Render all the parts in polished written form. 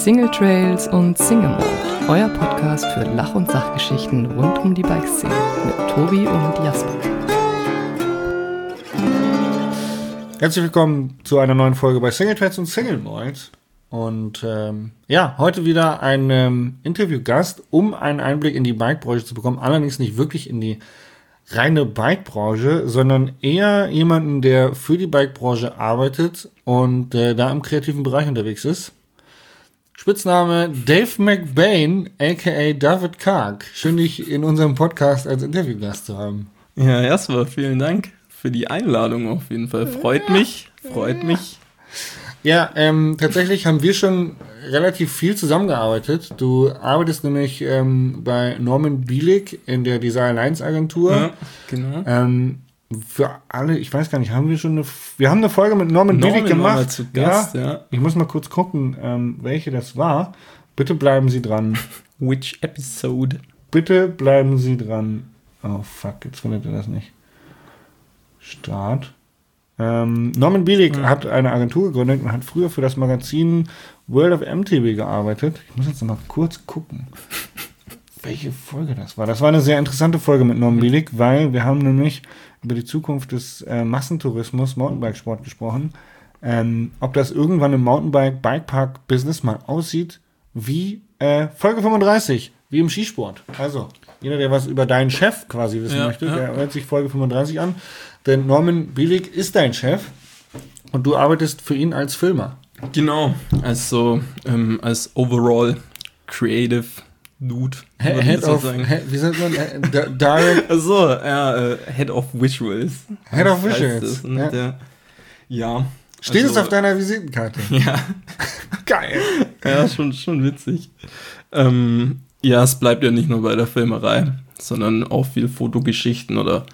Single Trails und Single Mode, euer Podcast für Lach- und Sachgeschichten rund um die Bikeszene mit Tobi und Jasper. Herzlich willkommen zu einer neuen Folge bei Single Trails und Single Mode. Und heute wieder ein Interviewgast, um einen Einblick in die Bikebranche zu bekommen. Allerdings nicht wirklich in die reine Bikebranche, sondern eher jemanden, der für die Bikebranche arbeitet und da im kreativen Bereich unterwegs ist. Spitzname Dave McBain, a.k.a. David Karg. Schön, dich in unserem Podcast als Interviewgast zu haben. Ja, erstmal vielen Dank für die Einladung auf jeden Fall. Freut mich. Ja, tatsächlich haben wir schon relativ viel zusammengearbeitet. Du arbeitest nämlich bei Norman Bielik in der Design Alliance Agentur. Ja, genau. Für alle, ich weiß gar nicht, wir haben eine Folge mit Norman Bielik gemacht. Zu Gast, ja. Ich muss mal kurz gucken, welche das war. Bitte bleiben Sie dran. Which episode? Bitte bleiben Sie dran. Oh fuck, jetzt findet ihr das nicht. Start. Norman Bielik hat eine Agentur gegründet und hat früher für das Magazin World of MTB gearbeitet. Ich muss jetzt noch mal kurz gucken, welche Folge das war. Das war eine sehr interessante Folge mit Norman Bielik, weil wir haben nämlich über die Zukunft des Massentourismus, Mountainbikesport gesprochen. Ob das irgendwann im Mountainbike-Bikepark-Business mal aussieht wie Folge 35, wie im Skisport. Also, jeder, der was über deinen Chef quasi wissen möchte, der hört sich Folge 35 an. Denn Norman Bielik ist dein Chef und du arbeitest für ihn als Filmer. Genau, also als Overall Creative Dude. Head of, wie sagt man? Direct. Also, Head of Visuals. Head of Visuals. Ja. Steht es auf deiner Visitenkarte? Ja. Geil. Ja, schon witzig. Es bleibt ja nicht nur bei der Filmerei, sondern auch viel Fotogeschichten oder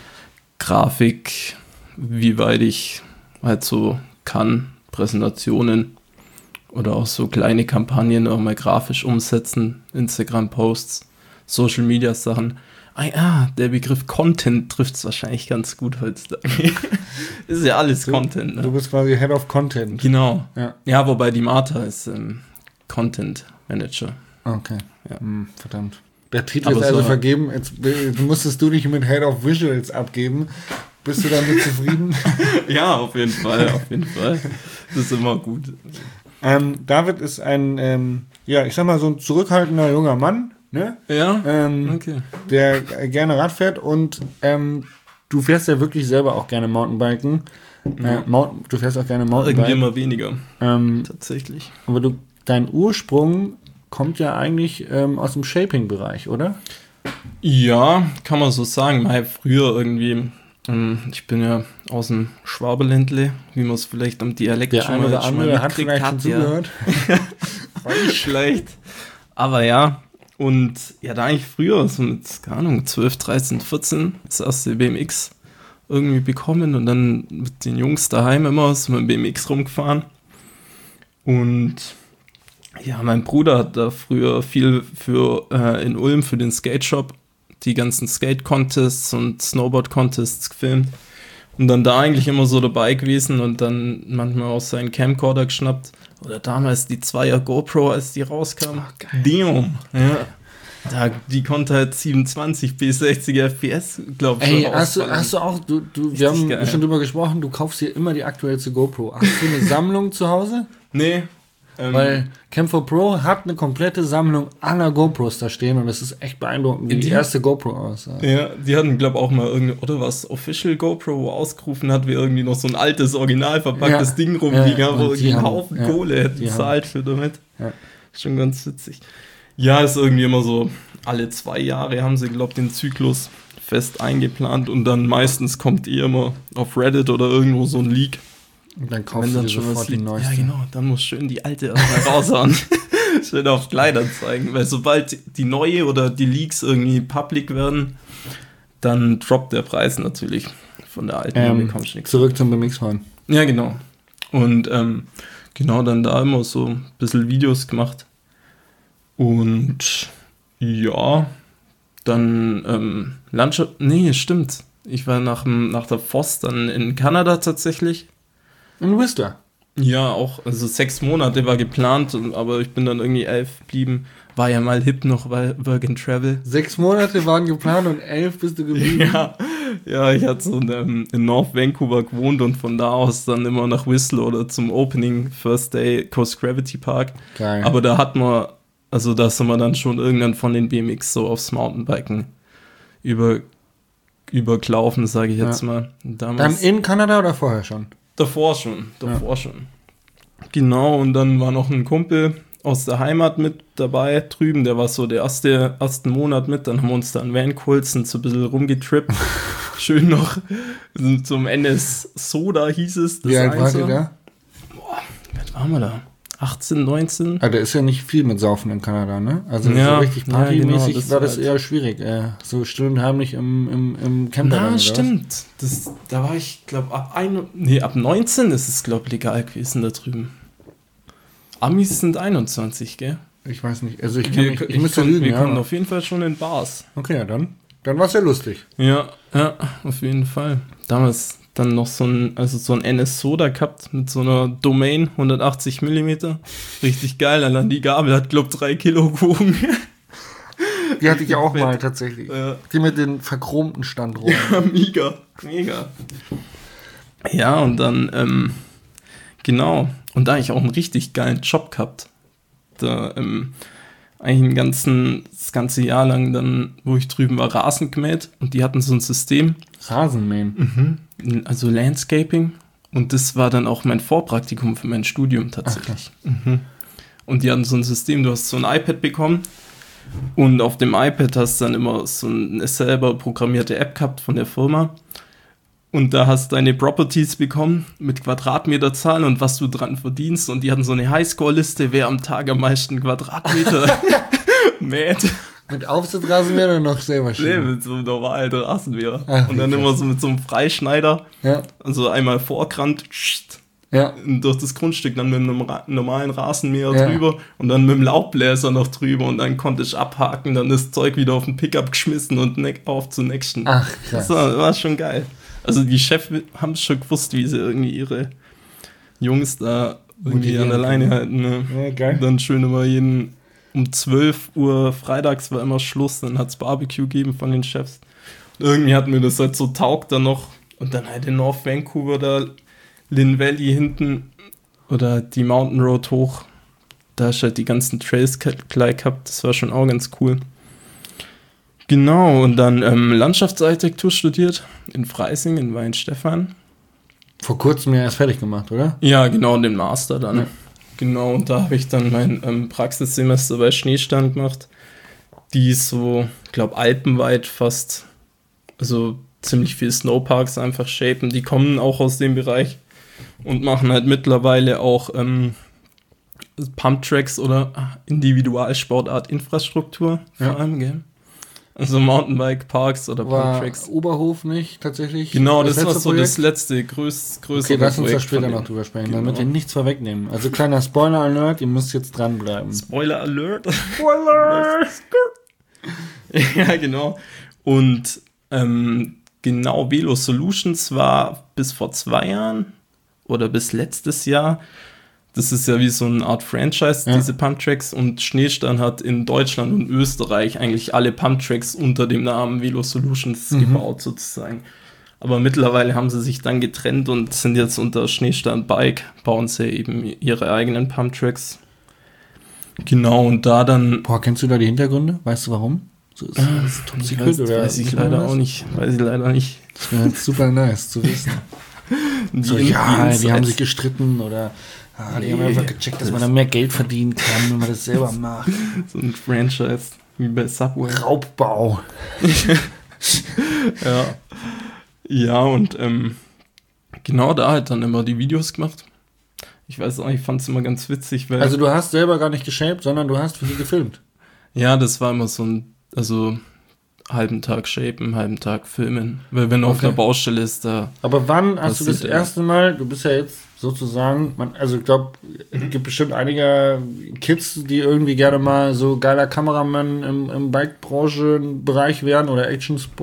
Grafik, wie weit ich halt so kann, Präsentationen oder auch so kleine Kampagnen auch mal grafisch umsetzen, Instagram-Posts, Social-Media-Sachen. Der Begriff Content trifft es wahrscheinlich ganz gut heutzutage. Ist ja alles Content. Ne? Du bist quasi Head of Content. Genau. Ja, wobei die Martha ist Content Manager. Okay. Ja. Verdammt. Der Titel ist also vergeben. Jetzt musstest du dich mit Head of Visuals abgeben. Bist du damit zufrieden? Ja, auf jeden Fall. Das ist immer gut. David ist ein, ich sag mal, so ein zurückhaltender junger Mann, ne? Ja, okay. Der gerne Rad fährt und du fährst ja wirklich selber auch gerne Mountainbiken. Du fährst auch gerne Mountainbiken. Irgendwie immer weniger, tatsächlich. Aber dein Ursprung kommt ja eigentlich aus dem Shaping-Bereich, oder? Ja, kann man so sagen. Mal früher irgendwie, ich bin ja aus dem Schwabeländle, wie man es vielleicht am Dialekt der schon mal andere hat vielleicht schon zugehört. War nicht schlecht. Aber ja, und ja, da eigentlich früher, so mit, keine Ahnung, 12, 13, 14, das erste BMX irgendwie bekommen und dann mit den Jungs daheim immer so mit dem BMX rumgefahren. Und ja, mein Bruder hat da früher viel in Ulm für den Skate Shop die ganzen Skate-Contests und Snowboard-Contests gefilmt und dann da eigentlich immer so dabei gewesen und dann manchmal auch seinen Camcorder geschnappt oder damals die 2er GoPro, als die rauskam. Damn. Ja. Die konnte halt 27 bis 60 FPS, glaube ich. Ey, hast du auch, wir haben schon drüber gesprochen, du kaufst dir immer die aktuellste GoPro. Hast du eine Sammlung zu Hause? Nee. Weil Cam4 Pro hat eine komplette Sammlung aller GoPros da stehen und es ist echt beeindruckend, wie die erste GoPro aussah. Ja, die hatten, glaube ich, auch mal oder was Official GoPro ausgerufen hat, wie irgendwie noch so ein altes, original verpacktes Ding rumliegen, wo irgendwie einen Haufen Kohle hätten zahlt für damit. Ja. Schon ganz witzig. Ja, ist irgendwie immer so, alle 2 Jahre haben sie, glaube ich, den Zyklus fest eingeplant und dann meistens kommt immer auf Reddit oder irgendwo so ein Leak. Und dann kaufst du dir sofort die neueste. Ja, genau. Dann muss schön die alte erstmal raushauen. Schön auf Kleidern zeigen. Weil sobald die neue oder die Leaks irgendwie public werden, dann droppt der Preis natürlich von der alten. Bekommst nichts. Zurück zum BMX-Fahren. Ja, genau. Und dann da immer so ein bisschen Videos gemacht. Und ja, dann Landschaft. Nee, stimmt. Ich war nach der FOSS dann in Kanada tatsächlich. In Whistler. Ja, auch, also 6 Monate war geplant, aber ich bin dann irgendwie 11 geblieben. War ja mal hip noch, weil Work and Travel. 6 Monate waren geplant und 11 bist du geblieben. Ja, ich hatte so in North Vancouver gewohnt und von da aus dann immer nach Whistler oder zum Opening First Day Coast Gravity Park. Geil. Aber da hat man, also da sind wir dann schon irgendwann von den BMX so aufs Mountainbiken übergelaufen, sage ich jetzt mal. Dann in Kanada oder vorher schon? Davor schon. Genau, und dann war noch ein Kumpel aus der Heimat mit dabei drüben, der war so der ersten Monat mit, dann haben wir uns da in Van geholt, sind so ein bisschen rumgetrippt. Schön noch zum NS Soda hieß es. Wie alt wart ihr da? Boah, wie alt waren wir da? 18, 19? Da ist ja nicht viel mit Saufen in Kanada, ne? Also so richtig partymäßig war das eher schwierig. So still und heimlich im Camper. Na, stimmt. Da war ich, glaube ab 19 ist es, glaube ich, legal gewesen da drüben. Amis sind 21, gell? Ich weiß nicht. Also ich müsste lügen, wir kommen auf jeden Fall schon in Bars. Okay, ja dann. Dann war es ja lustig. Ja, auf jeden Fall. Damals dann noch so ein NS Soda gehabt mit so einer Domain, 180 mm. Richtig geil. Allein die Gabel hat, glaube ich, 3 Kilo gewogen. Die hatte ich auch mal tatsächlich. Ja. Die mit den verchromten Standrohren. Ja, mega. Ja, und dann, genau. Und da habe ich auch einen richtig geilen Job gehabt. Da, eigentlich das ganze Jahr lang dann, wo ich drüben war, Rasen gemäht. Und die hatten so ein System. Rasenmähen? Also Landscaping. Und das war dann auch mein Vorpraktikum für mein Studium tatsächlich. Und die hatten so ein System, du hast so ein iPad bekommen. Und auf dem iPad hast du dann immer so eine selber programmierte App gehabt von der Firma. Und da hast du deine Properties bekommen mit Quadratmeterzahlen und was du dran verdienst. Und die hatten so eine Highscore-Liste, wer am Tag am meisten Quadratmeter mäht. Mit Aufsitzrasenmäher oder noch selber Nee, mit so einem normalen Rasenmäher. Und dann immer so mit so einem Freischneider. Ja. Also einmal Vorkrant, durch das Grundstück, dann mit einem normalen Rasenmäher drüber und dann mit dem Laubbläser noch drüber und dann konnte ich abhaken, dann das Zeug wieder auf den Pickup geschmissen und auf zum nächsten. Ach, krass. Das war schon geil. Also die Chefs haben schon gewusst, wie sie irgendwie ihre Jungs da irgendwie an der Leine halten. Ne? Ja, geil. Dann schön immer um 12 Uhr freitags war immer Schluss, dann hat es Barbecue gegeben von den Chefs. Und irgendwie hat mir das halt so taugt dann noch. Und dann halt in North Vancouver da Lynn Valley hinten oder die Mountain Road hoch. Da hast halt die ganzen Trails gleich gehabt. Das war schon auch ganz cool. Genau, und dann Landschaftsarchitektur studiert in Freising, in Weinstefan. Vor kurzem ja erst fertig gemacht, oder? Ja, genau, den Master dann. Ja. Genau, und da habe ich dann mein Praxissemester bei Schneestand gemacht. Die ist so, ich glaube, alpenweit fast, also ziemlich viel Snowparks einfach shapen. Die kommen auch aus dem Bereich und machen halt mittlerweile auch Pumptracks oder Individualsportart Infrastruktur vor allem, gell? Also Mountainbike-Parks oder Pumptracks. Oberhof nicht tatsächlich? Genau, das war so das letzte, größere Projekt. Okay, lass uns da später noch drüber sprechen, damit wir nichts vorwegnehmen. Also kleiner Spoiler-Alert, ihr müsst jetzt dranbleiben. Spoiler-Alert? Spoiler! Ja, genau. Und genau, Velo Solutions war bis vor 2 Jahren oder bis letztes Jahr. Das ist ja wie so eine Art Franchise, diese Pumptracks. Und Schneestand hat in Deutschland und Österreich eigentlich alle Pumptracks unter dem Namen Velo Solutions gebaut sozusagen. Aber mittlerweile haben sie sich dann getrennt und sind jetzt unter Schneestand Bike, bauen sie eben ihre eigenen Pumptracks. Genau, und da dann... Boah, kennst du da die Hintergründe? Weißt du warum? So ist das Top Secret oder? Weiß ich leider auch nicht. Weiß ich leider nicht. Das wäre halt super nice zu wissen. Die haben sich gestritten oder... die haben einfach gecheckt, dass man da mehr Geld verdienen kann, wenn man das selber macht. So ein Franchise, wie bei Subway. Raubbau. Ja, und genau da halt dann immer die Videos gemacht. Ich weiß auch, ich fand es immer ganz witzig. Weil also du hast selber gar nicht geshaped, sondern du hast für die gefilmt? Ja, das war immer so halben Tag shapen, halben Tag filmen. Weil wenn auf einer Baustelle ist, da... Aber wann hast du das erste Mal, du bist ja jetzt sozusagen, also ich glaube, es gibt bestimmt einige Kids, die irgendwie gerne mal so geiler Kameramann im Bike-Branche-Bereich wären oder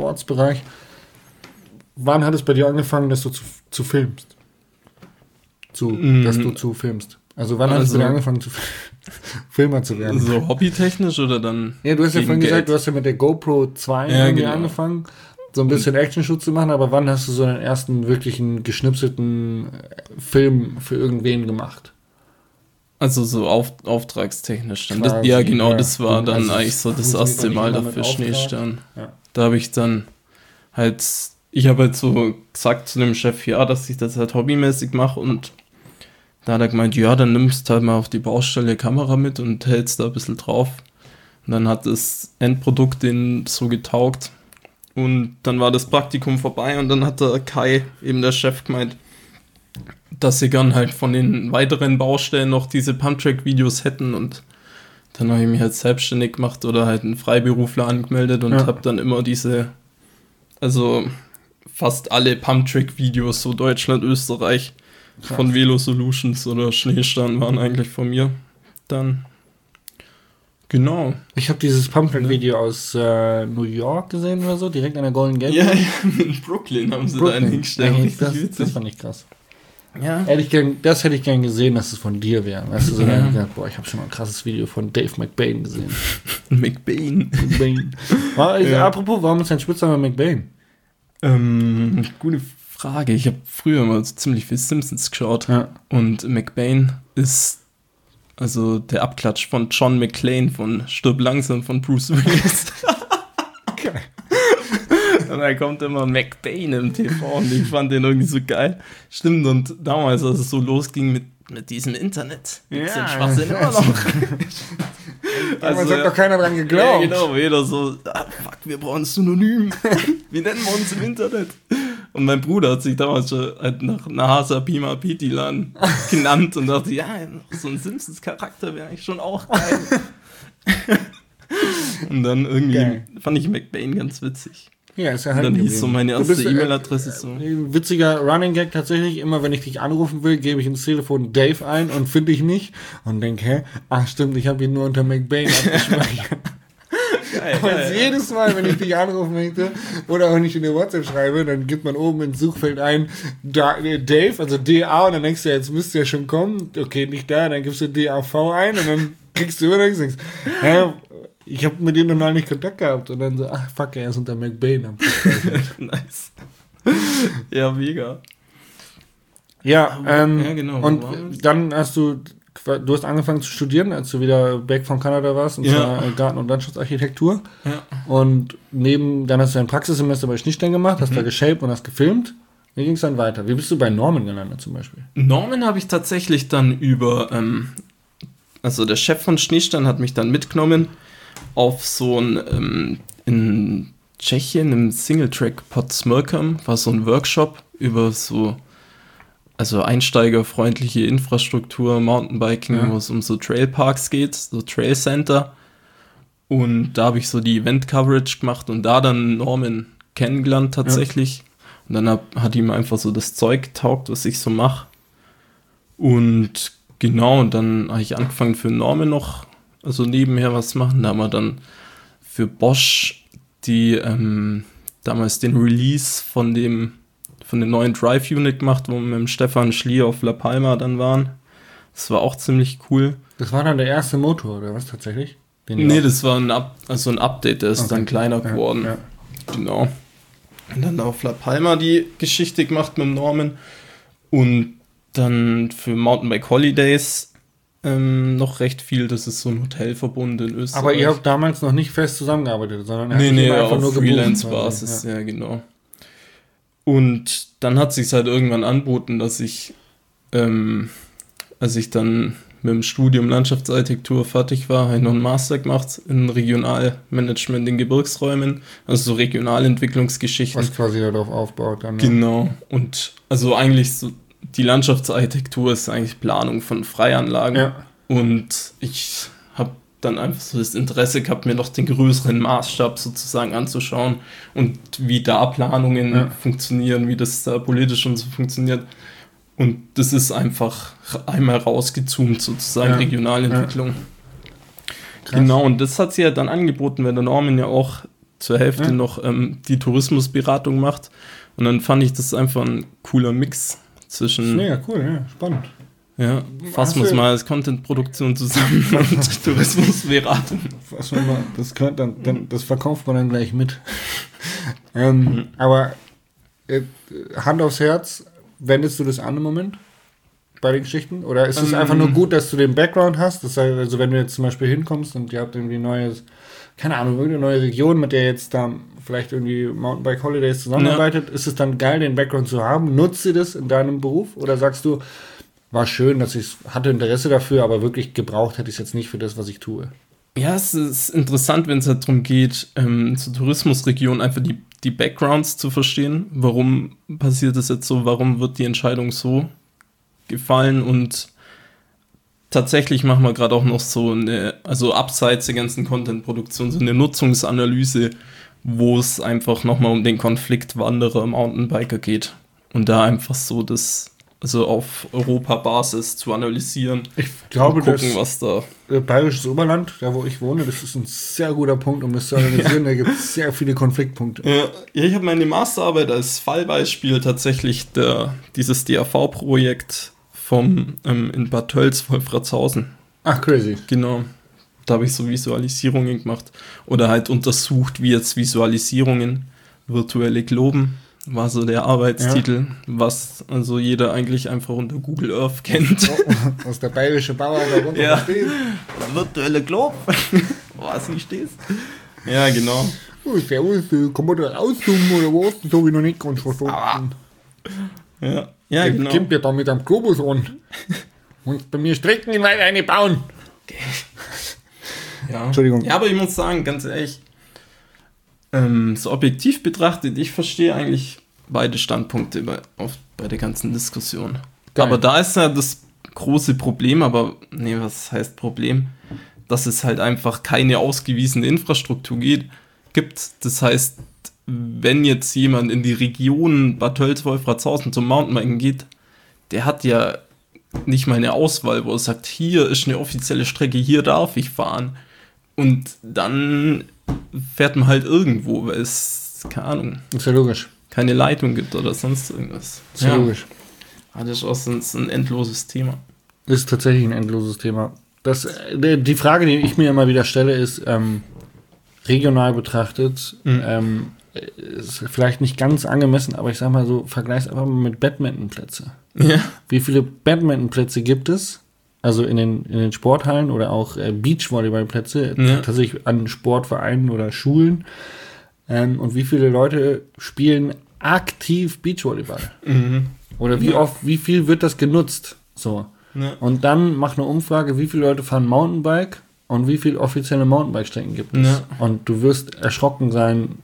Action-Sports-Bereich. Wann hat es bei dir angefangen, dass du zu filmst? dass du zu filmst? Also wann hast du denn angefangen Filmer zu werden? So hobbytechnisch oder dann? Ja, du hast ja vorhin gesagt, du hast ja mit der GoPro 2 angefangen, so ein bisschen Action-Shoot zu machen, aber wann hast du so einen ersten wirklichen geschnipselten Film für irgendwen gemacht? Also so auftragstechnisch dann. Das war dann eigentlich so das erste Mal dafür Schneestern. Ja. Da habe ich dann halt, ich habe halt so gesagt zu dem Chef, ja, dass ich das halt hobbymäßig mache, und da hat er gemeint, ja, dann nimmst halt mal auf die Baustelle Kamera mit und hältst da ein bisschen drauf. Und dann hat das Endprodukt denen so getaugt. Und dann war das Praktikum vorbei, und dann hat der Kai, eben der Chef, gemeint, dass sie gern halt von den weiteren Baustellen noch diese Pumptrack-Videos hätten, und dann habe ich mich halt selbstständig gemacht oder halt einen Freiberufler angemeldet und habe dann immer also fast alle Pumptrack-Videos, so Deutschland, Österreich, von Velo Solutions oder Schneestern waren eigentlich von mir dann. Genau. Ich habe dieses Pumptrack-Video aus New York gesehen oder so, direkt an der Golden Gate. Ja, in Brooklyn haben sie da einen hingestellt. Das fand ich krass. Ja. Das hätte ich gern gesehen, dass es von dir wäre. Weißt du, so gedacht, boah, ich habe schon mal ein krasses Video von Dave McBain gesehen. McBain. Apropos, warum ist dein Spitzname McBain? Gute Frage. Ich habe früher mal ziemlich viel Simpsons geschaut. Ja. Und McBain ist also der Abklatsch von John McClane von Stirb langsam von Bruce Willis. Okay. Und dann kommt immer McBain im TV, und ich fand den irgendwie so geil. Stimmt, und damals, als es so losging mit diesem Internet, gibt's den Schwachsinn immer noch. Also hat doch keiner dran geglaubt. Ja, genau, jeder so, fuck, wir brauchen ein Synonym. Wie nennen wir uns im Internet? Und mein Bruder hat sich damals schon halt nach Nahasa Pima Pitilan genannt und dachte, ja, so ein Simpsons-Charakter wäre eigentlich schon auch geil. Und dann irgendwie fand ich McBain ganz witzig. Ja, ist ja halt. Und dann hieß so meine erste E-Mail-Adresse so. Ein witziger Running Gag tatsächlich. Immer wenn ich dich anrufen will, gebe ich ins Telefon Dave ein und finde ich nicht. Und denke, ach stimmt, ich habe ihn nur unter McBain abgespeichert. Geil, jedes Mal, wenn ich dich anrufen möchte oder auch nicht in der WhatsApp schreibe, dann gibt man oben ins Suchfeld ein Dave, also DA, und dann denkst du, jetzt müsste ja schon kommen. Okay, nicht da, dann gibst du DAV ein und dann kriegst du immer nichts. Ich habe mit dem noch nicht Kontakt gehabt, und dann so, ach fuck, er ist unter McBain. Nice. Ja, mega. Ja, genau. Und dann hast du hast angefangen zu studieren, als du wieder back von Kanada warst, und zwar Garten- und Landschaftsarchitektur. Ja. Und dann hast du ein Praxissemester bei Schnittstern gemacht, hast da geshaped und hast gefilmt. Wie ging es dann weiter? Wie bist du bei Norman gelandet zum Beispiel? Norman habe ich tatsächlich dann über, also der Chef von Schneestern hat mich dann mitgenommen auf so ein, in Tschechien im Singletrack Pod Smrkam, war so ein Workshop über so, also einsteigerfreundliche Infrastruktur, Mountainbiking, wo es um so Trailparks geht, so Trail Center. Und da habe ich so die Event-Coverage gemacht und da dann Norman kennengelernt tatsächlich. Ja. Und dann hat ihm einfach so das Zeug getaugt, was ich so mache. Und genau, und dann habe ich angefangen für Norman noch, also nebenher was machen. Da haben wir dann für Bosch damals den Release von den neuen Drive Unit gemacht, wo wir mit dem Stefan Schlier auf La Palma dann waren. Das war auch ziemlich cool. Das war dann der erste Motor, oder was tatsächlich? Nee, das war ein Update, der ist dann kleiner geworden. Ja. Genau. Und dann auf La Palma die Geschichte gemacht mit dem Norman. Und dann für Mountainbike Holidays noch recht viel. Das ist so ein Hotelverbund in Österreich. Aber ihr habt damals noch nicht fest zusammengearbeitet, sondern einfach nur Freelance-Basis, ja genau. Und dann hat sich halt irgendwann angeboten, dass ich, als ich dann mit dem Studium Landschaftsarchitektur fertig war, habe ich noch einen Master gemacht in Regionalmanagement in Gebirgsräumen, also so Regionalentwicklungsgeschichten. Was quasi darauf aufbaut dann. Genau. Und also eigentlich so, die Landschaftsarchitektur ist eigentlich Planung von Freianlagen. Ja. Und ich habe dann einfach so das Interesse gehabt, mir noch den größeren Maßstab sozusagen anzuschauen und wie da Planungen funktionieren, wie das da politisch und so funktioniert. Und das ist einfach einmal rausgezoomt sozusagen, Regionalentwicklung. Ja. Genau, und das hat sie ja dann angeboten, weil der Norman ja auch zur Hälfte noch die Tourismusberatung macht. Und dann fand ich das einfach ein cooler Mix zwischen... Mega cool, ja, spannend. Ja, fassen wir es mal als Content-Produktion zusammen und Tourismusberatung. Das verkauft man dann gleich mit. Aber Hand aufs Herz, wendest du das an im Moment bei den Geschichten? Oder ist es einfach nur gut, dass du den Background hast? Das heißt, also wenn du jetzt zum Beispiel hinkommst und ihr habt irgendwie keine Ahnung, irgendeine neue Region, mit der jetzt da vielleicht irgendwie Mountainbike Holidays zusammenarbeitet, ist es dann geil, den Background zu haben? Nutzt ihr das in deinem Beruf? Oder sagst du, war schön, dass ich hatte Interesse dafür, aber wirklich gebraucht hätte ich es jetzt nicht für das, was ich tue? Ja, es ist interessant, wenn es halt darum geht, zur Tourismusregion einfach die Backgrounds zu verstehen. Warum passiert das jetzt so? Warum wird die Entscheidung so gefallen? Und tatsächlich machen wir gerade auch noch also abseits der ganzen Content-Produktion, so eine Nutzungsanalyse, wo es einfach nochmal um den Konflikt Wanderer-Mountainbiker geht. Und da einfach so also auf Europa-Basis zu analysieren. Ich glaube, und gucken, was da... Bayerisches Oberland, da wo ich wohne, das ist ein sehr guter Punkt, um das zu analysieren. Da gibt es sehr viele Konfliktpunkte. Ja, ich habe meine Masterarbeit als Fallbeispiel tatsächlich dieses DAV-Projekt in Bad Tölz, Wolfratshausen. Ach, crazy. Genau. Da habe ich so Visualisierungen gemacht. Oder halt untersucht, wie jetzt Visualisierungen, virtuelle Globen, war so der Arbeitstitel, was also jeder eigentlich einfach unter Google Earth kennt. Was der bayerische Bauer da runter steht. Der virtuelle Globe. Was nicht stehst. Ja, genau. Oh, servus, kann man da rauszoomen oder was? Das habe ich noch nicht ganz verstanden. Ja, genau. Kommt ja da mit einem Globus an. Und bei mir Strecken in eine bauen. Okay. Ja. Entschuldigung. Ja, aber ich muss sagen, ganz ehrlich, so objektiv betrachtet, ich verstehe eigentlich beide Standpunkte bei der ganzen Diskussion. Geil. Aber da ist ja das große Problem, was heißt Problem? Dass es halt einfach keine ausgewiesene Infrastruktur gibt. Das heißt, wenn jetzt jemand in die Region Bad Tölz-Wolfratshausen zum Mountainbiken geht, der hat ja nicht mal eine Auswahl, wo er sagt, hier ist eine offizielle Strecke, hier darf ich fahren. Und dann fährt man halt irgendwo, weil es, keine Ahnung, ist ja logisch. Keine Leitung gibt oder sonst irgendwas. Ist ja logisch. Das ist auch ein endloses Thema. Ist tatsächlich ein endloses Thema. Die Frage, die ich mir immer wieder stelle, ist, regional betrachtet, ist vielleicht nicht ganz angemessen, aber ich sag mal so, vergleich's einfach mal mit Badmintonplätze. Ja. Wie viele Badmintonplätze gibt es? Also in den Sporthallen oder auch Beachvolleyballplätze, tatsächlich an Sportvereinen oder Schulen. Und wie viele Leute spielen aktiv Beachvolleyball? Mhm. Oder wie viel wird das genutzt? So. Ja. Und dann mach eine Umfrage, wie viele Leute fahren Mountainbike und wie viele offizielle Mountainbike-Strecken gibt es. Ja. Und du wirst erschrocken sein,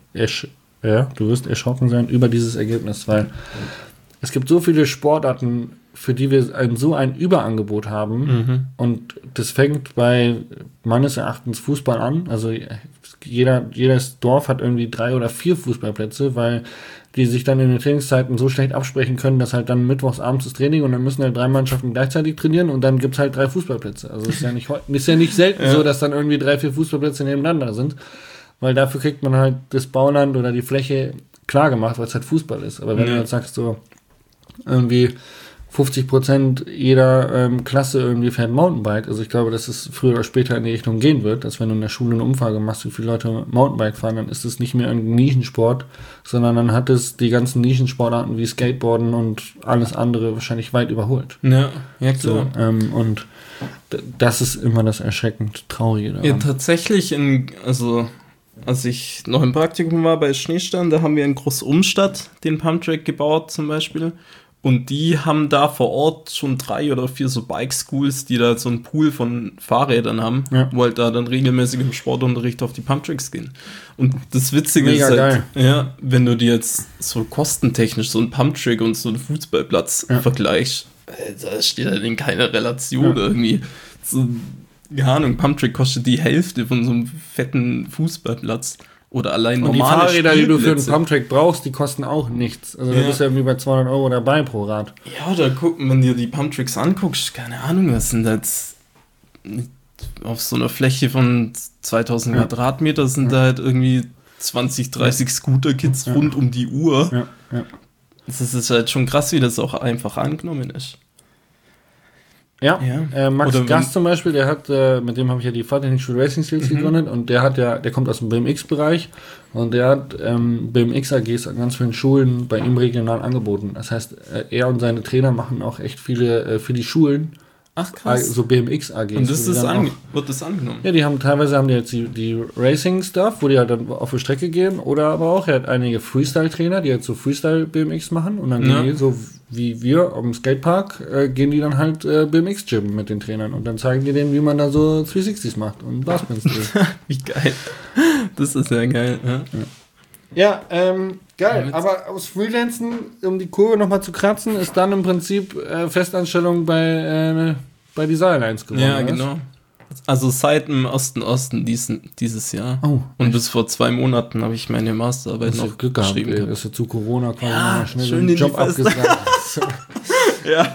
über dieses Ergebnis, weil es gibt so viele Sportarten, für die wir so ein Überangebot haben. Und das fängt bei meines Erachtens Fußball an. Also jedes Dorf hat irgendwie 3 oder 4 Fußballplätze, weil die sich dann in den Trainingszeiten so schlecht absprechen können, dass halt dann mittwochs abends das Training und dann müssen halt 3 Mannschaften gleichzeitig trainieren und dann gibt es halt 3 Fußballplätze. Also ist ja nicht selten so, dass dann irgendwie 3, 4 Fußballplätze nebeneinander sind, weil dafür kriegt man halt das Bauland oder die Fläche klar gemacht, weil es halt Fußball ist. Aber wenn du jetzt sagst, so irgendwie 50% jeder Klasse irgendwie fährt Mountainbike. Also ich glaube, dass es früher oder später in die Richtung gehen wird, dass wenn du in der Schule eine Umfrage machst, wie viele Leute Mountainbike fahren, dann ist es nicht mehr ein Nischensport, sondern dann hat es die ganzen Nischensportarten wie Skateboarden und alles andere wahrscheinlich weit überholt. Ja klar. So, und das ist immer das erschreckend Traurige daran. Ja, tatsächlich, als ich noch im Praktikum war bei Schneestern, da haben wir in Großumstadt den Pumptrack gebaut zum Beispiel. Und die haben da vor Ort schon 3 oder 4 so Bike-Schools, die da so einen Pool von Fahrrädern haben, wo halt da dann regelmäßig im Sportunterricht auf die Pumptracks gehen. Und das Witzige ist halt, wenn du dir jetzt so kostentechnisch so einen Pumptrack und so einen Fußballplatz vergleichst, da steht halt in keiner Relation irgendwie. So, keine Ahnung, Pumptrack kostet die Hälfte von so einem fetten Fußballplatz. Oder allein normale Fahrräder, die du für einen Pumptrack brauchst, die kosten auch nichts. Also da bist du ja irgendwie bei 200 € dabei pro Rad. Ja, oder wenn du dir die Pumptracks anguckst, keine Ahnung, was sind das? Auf so einer Fläche von 2000 Quadratmeter sind da halt irgendwie 20, 30 Scooter-Kits rund um die Uhr. Das ist halt schon krass, wie das auch einfach angenommen ist. Ja, Ja. Max Oder Gast zum Beispiel, der hat, mit dem habe ich ja die Fahrtechnikschule Racing Skills gegründet und der kommt aus dem BMX-Bereich und der hat BMX-AGs an ganz vielen Schulen bei ihm regional angeboten. Das heißt, er und seine Trainer machen auch echt viele für die Schulen, Ach krass. so BMX-AGs. Und das wo die ist dann wird das angenommen? ja, teilweise haben die jetzt die Racing-Stuff, wo die halt dann auf die Strecke gehen, oder aber auch, er hat einige Freestyle-Trainer, die halt so Freestyle-BMX machen und dann gehen die, so wie wir am Skatepark, gehen die dann halt BMX-Gym mit den Trainern und dann zeigen die denen, wie man da so 360s macht und Barspins dreht. Wie geil. Das ist ja geil. Ja. Ja, geil, aber aus Freelancen, um die Kurve nochmal zu kratzen, ist dann im Prinzip Festanstellung bei Design 1 geworden. Ja, oder? genau. Also seit dem Osten dieses Jahr. Oh, und bis vor 2 Monaten habe ich meine Masterarbeit hast du noch Glück gehabt, geschrieben. ey, dass du zu Corona quasi Ja, nochmal schnell schön den in die Job Fest- abgesagt hast. Ja,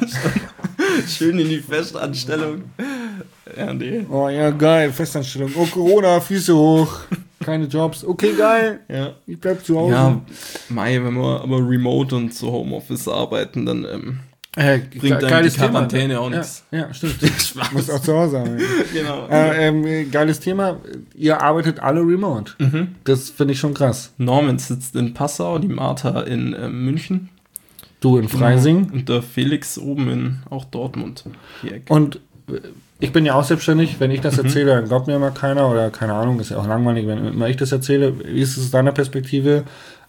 schön in die Festanstellung. Ja, nee. Oh ja, geil, Festanstellung. Oh, Corona, Füße hoch. Keine Jobs. Okay, geil. Ja. Ich bleib zu Hause. Ja, wenn wir aber remote und zu Homeoffice arbeiten, dann bringt einem die Quarantäne auch nichts. Ja, stimmt. Spaß. Muss auch zu Hause sein. Genau. Geiles Thema. Ihr arbeitet alle remote. Das finde ich schon krass. Norman sitzt in Passau, die Martha in München. Du in Freising. Und der Felix oben in auch Dortmund. Die Ecke. Und ich bin ja auch selbstständig. Wenn ich das erzähle, dann glaubt mir immer keiner oder keine Ahnung, ist ja auch langweilig, wenn immer ich das erzähle. Wie ist es aus deiner Perspektive,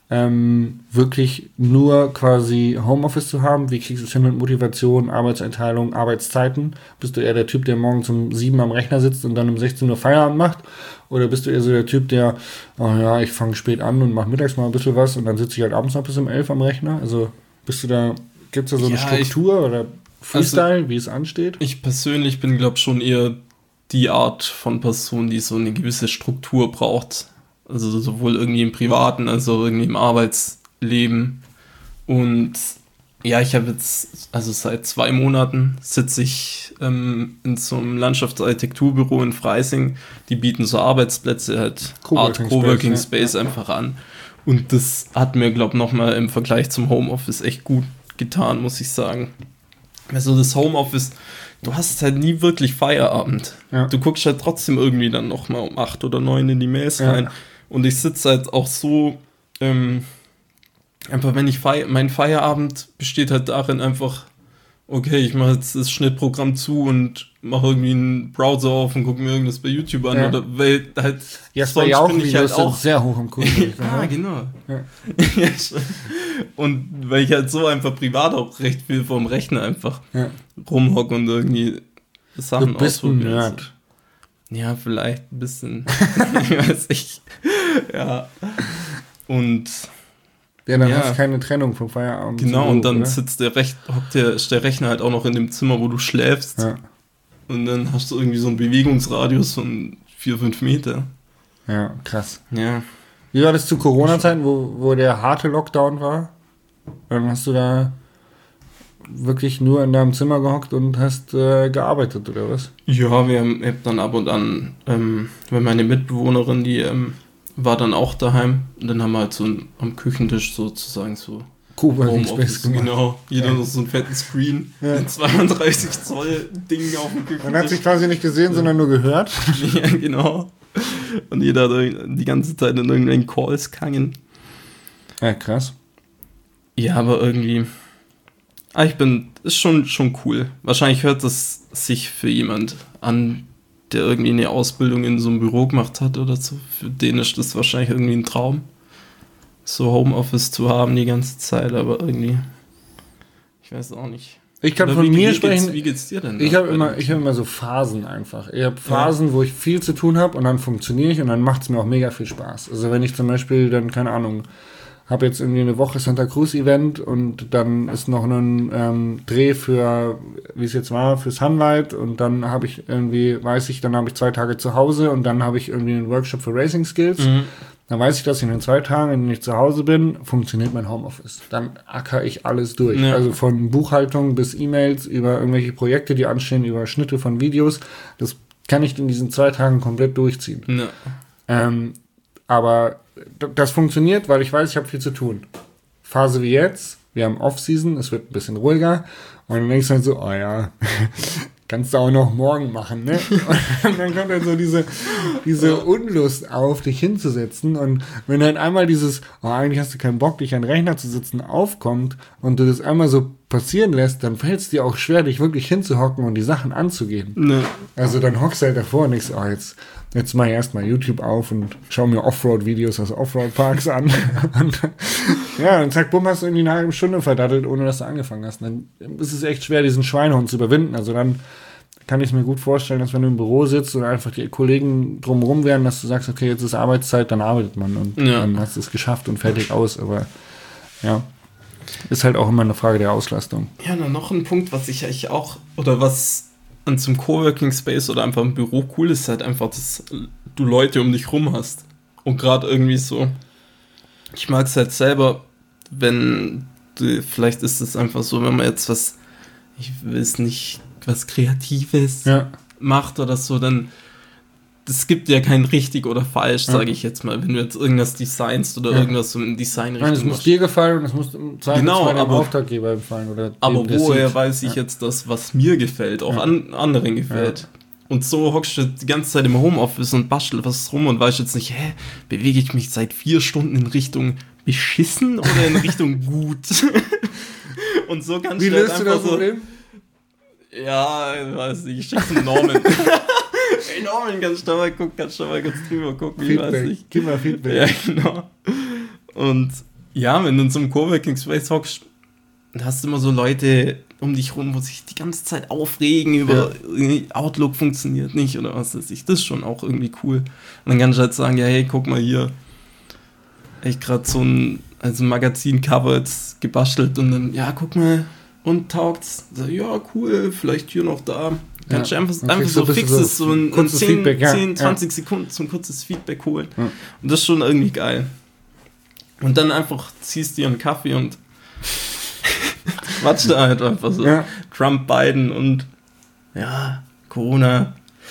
wirklich nur quasi Homeoffice zu haben? Wie kriegst du es hin mit Motivation, Arbeitseinteilung, Arbeitszeiten? Bist du eher der Typ, der morgens um 7 am Rechner sitzt und dann um 16 Uhr Feierabend macht? Oder bist du eher so der Typ, der, oh ja, ich fange spät an und mache mittags mal ein bisschen was und dann sitze ich halt abends noch bis um 11 am Rechner? Also bist du da, gibt es da so eine Struktur oder Freestyle, wie es ansteht? Ich persönlich bin, glaube ich, schon eher die Art von Person, die so eine gewisse Struktur braucht. Also sowohl irgendwie im Privaten als auch irgendwie im Arbeitsleben. Und ja, ich habe jetzt, also seit 2 Monaten sitze ich in so einem Landschaftsarchitekturbüro in Freising. Die bieten so Arbeitsplätze, halt Art Coworking Space einfach an. Und das hat mir, glaube ich, nochmal im Vergleich zum Homeoffice echt gut getan, muss ich sagen. Also das Homeoffice, du hast halt nie wirklich Feierabend. Ja. Du guckst halt trotzdem irgendwie dann nochmal um 8 oder 9 in die Mails rein. Und ich sitze halt auch so, einfach wenn ich mein Feierabend besteht halt darin einfach, okay, ich mache jetzt das Schnittprogramm zu und mache irgendwie einen Browser auf und gucke mir irgendwas bei YouTube an. Oder weil halt sonst bin ich halt auch sehr hoch im Kurs. Ja, genau. Ja. Und weil ich halt so einfach privat auch recht viel vom Rechner einfach rumhocke und irgendwie Sachen ausprobiere. Du bist ein Nerd. Ja, vielleicht ein bisschen. Ich weiß nicht. Ja. Und ja, dann hast du keine Trennung vom Feierabend. Genau, und dann ist der Rechner halt auch noch in dem Zimmer, wo du schläfst. Ja. Und dann hast du irgendwie so einen Bewegungsradius von 4-5 Meter. Ja, krass. Ja. Wie war das zu Corona-Zeiten, wo der harte Lockdown war? Dann hast du da wirklich nur in deinem Zimmer gehockt und hast gearbeitet, oder was? Ja, wir haben dann ab und an, weil meine Mitbewohnerin, die war dann auch daheim und dann haben wir halt so am Küchentisch sozusagen so Coworking Space gemacht. Genau, jeder noch so einen fetten Screen, ein 32 Zoll Ding auf dem Küchentisch. Man hat sich quasi nicht gesehen, sondern nur gehört. Ja, genau. Und jeder hat die ganze Zeit in irgendwelchen Calls gehangen. Ja, krass. Ja, aber irgendwie ist schon cool. Wahrscheinlich hört das sich für jemand an, der irgendwie eine Ausbildung in so einem Büro gemacht hat oder so. Für den ist das wahrscheinlich irgendwie ein Traum, so Homeoffice zu haben die ganze Zeit, aber irgendwie, ich weiß auch nicht. Ich kann von mir sprechen. Wie geht's dir denn? Ich habe immer so Phasen einfach. Ich habe Phasen, wo ich viel zu tun habe und dann funktioniere ich und dann macht es mir auch mega viel Spaß. Also wenn ich zum Beispiel dann, keine Ahnung, habe jetzt irgendwie eine Woche Santa Cruz Event und dann ist noch ein Dreh für, wie es jetzt war, für Sunlight und dann habe ich irgendwie, dann habe ich 2 Tage zu Hause und dann habe ich irgendwie einen Workshop für Racing Skills. Dann weiß ich, dass in den 2 Tagen, in denen ich zu Hause bin, funktioniert mein Homeoffice. Dann acker ich alles durch. Ja. Also von Buchhaltung bis E-Mails, über irgendwelche Projekte, die anstehen, über Schnitte von Videos. Das kann ich in diesen 2 Tagen komplett durchziehen. Ja. Aber das funktioniert, weil ich weiß, ich habe viel zu tun. Phase wie jetzt, wir haben Off-Season, es wird ein bisschen ruhiger. Und dann denkst du halt so, oh ja, kannst du auch noch morgen machen, ne? Und dann kommt dann so diese Unlust auf, dich hinzusetzen. Und wenn dann einmal dieses, oh, eigentlich hast du keinen Bock, dich an den Rechner zu sitzen, aufkommt und du das einmal so passieren lässt, dann fällt es dir auch schwer, dich wirklich hinzuhocken und die Sachen anzugehen. Ne. Also dann hockst du halt davor und denkst, oh, jetzt mach ich erstmal YouTube auf und schau mir Offroad-Videos aus Offroad-Parks an. Und ja, und zack, bumm, hast du irgendwie eine halbe Stunde verdattelt, ohne dass du angefangen hast. Und dann ist es echt schwer, diesen Schweinehund zu überwinden. Also dann kann ich mir gut vorstellen, dass wenn du im Büro sitzt oder einfach die Kollegen drumherum wären, dass du sagst, okay, jetzt ist Arbeitszeit, dann arbeitet man und dann hast du es geschafft und fertig aus. Aber ja, ist halt auch immer eine Frage der Auslastung. Ja, dann noch ein Punkt, was ich eigentlich auch, oder was an zum Coworking Space oder einfach im Büro cool ist, halt einfach, dass du Leute um dich rum hast. Und gerade irgendwie so, ich mag es halt selber, vielleicht ist es einfach so, wenn man jetzt was, ich weiß nicht, was Kreatives macht oder so, dann es gibt ja kein richtig oder falsch, sage ich jetzt mal, wenn du jetzt irgendwas designst oder irgendwas so in Designrichtung machst. Es muss dir gefallen und es muss im Zweifelsfall dem Auftraggeber gefallen. Oder aber woher weiß ich jetzt das, was mir gefällt, auch anderen gefällt. Ja. Und so hockst du die ganze Zeit im Homeoffice und bastel was rum und weißt jetzt nicht, bewege ich mich seit 4 Stunden in Richtung beschissen oder in Richtung gut? Und so kannst Wie du halt löst du das Problem? Ja, ich weiß nicht, ich schick's einen Norman. Hey Norman, kannst du mal kurz drüber gucken, ich Feedback. weiß nicht. Gib mal Feedback. Ja, genau. Und ja, wenn du in so einem Coworking Space hockst, dann hast du immer so Leute um dich rum, wo sich die ganze Zeit aufregen über Outlook funktioniert nicht oder was weiß ich. Das ist schon auch irgendwie cool. Und dann kannst du halt sagen, ja, hey, guck mal hier, ich gerade so ein Magazin-Cover jetzt gebastelt und dann, ja, guck mal, und taugt's? So, ja, cool, vielleicht hier noch da. Kannst du einfach so fixes, so ein 10, 20 Sekunden so ein kurzes Feedback holen. Ja. Und das ist schon irgendwie geil. Und dann einfach ziehst dir einen Kaffee und quatscht da halt einfach so. Ja. Trump, Biden und Corona.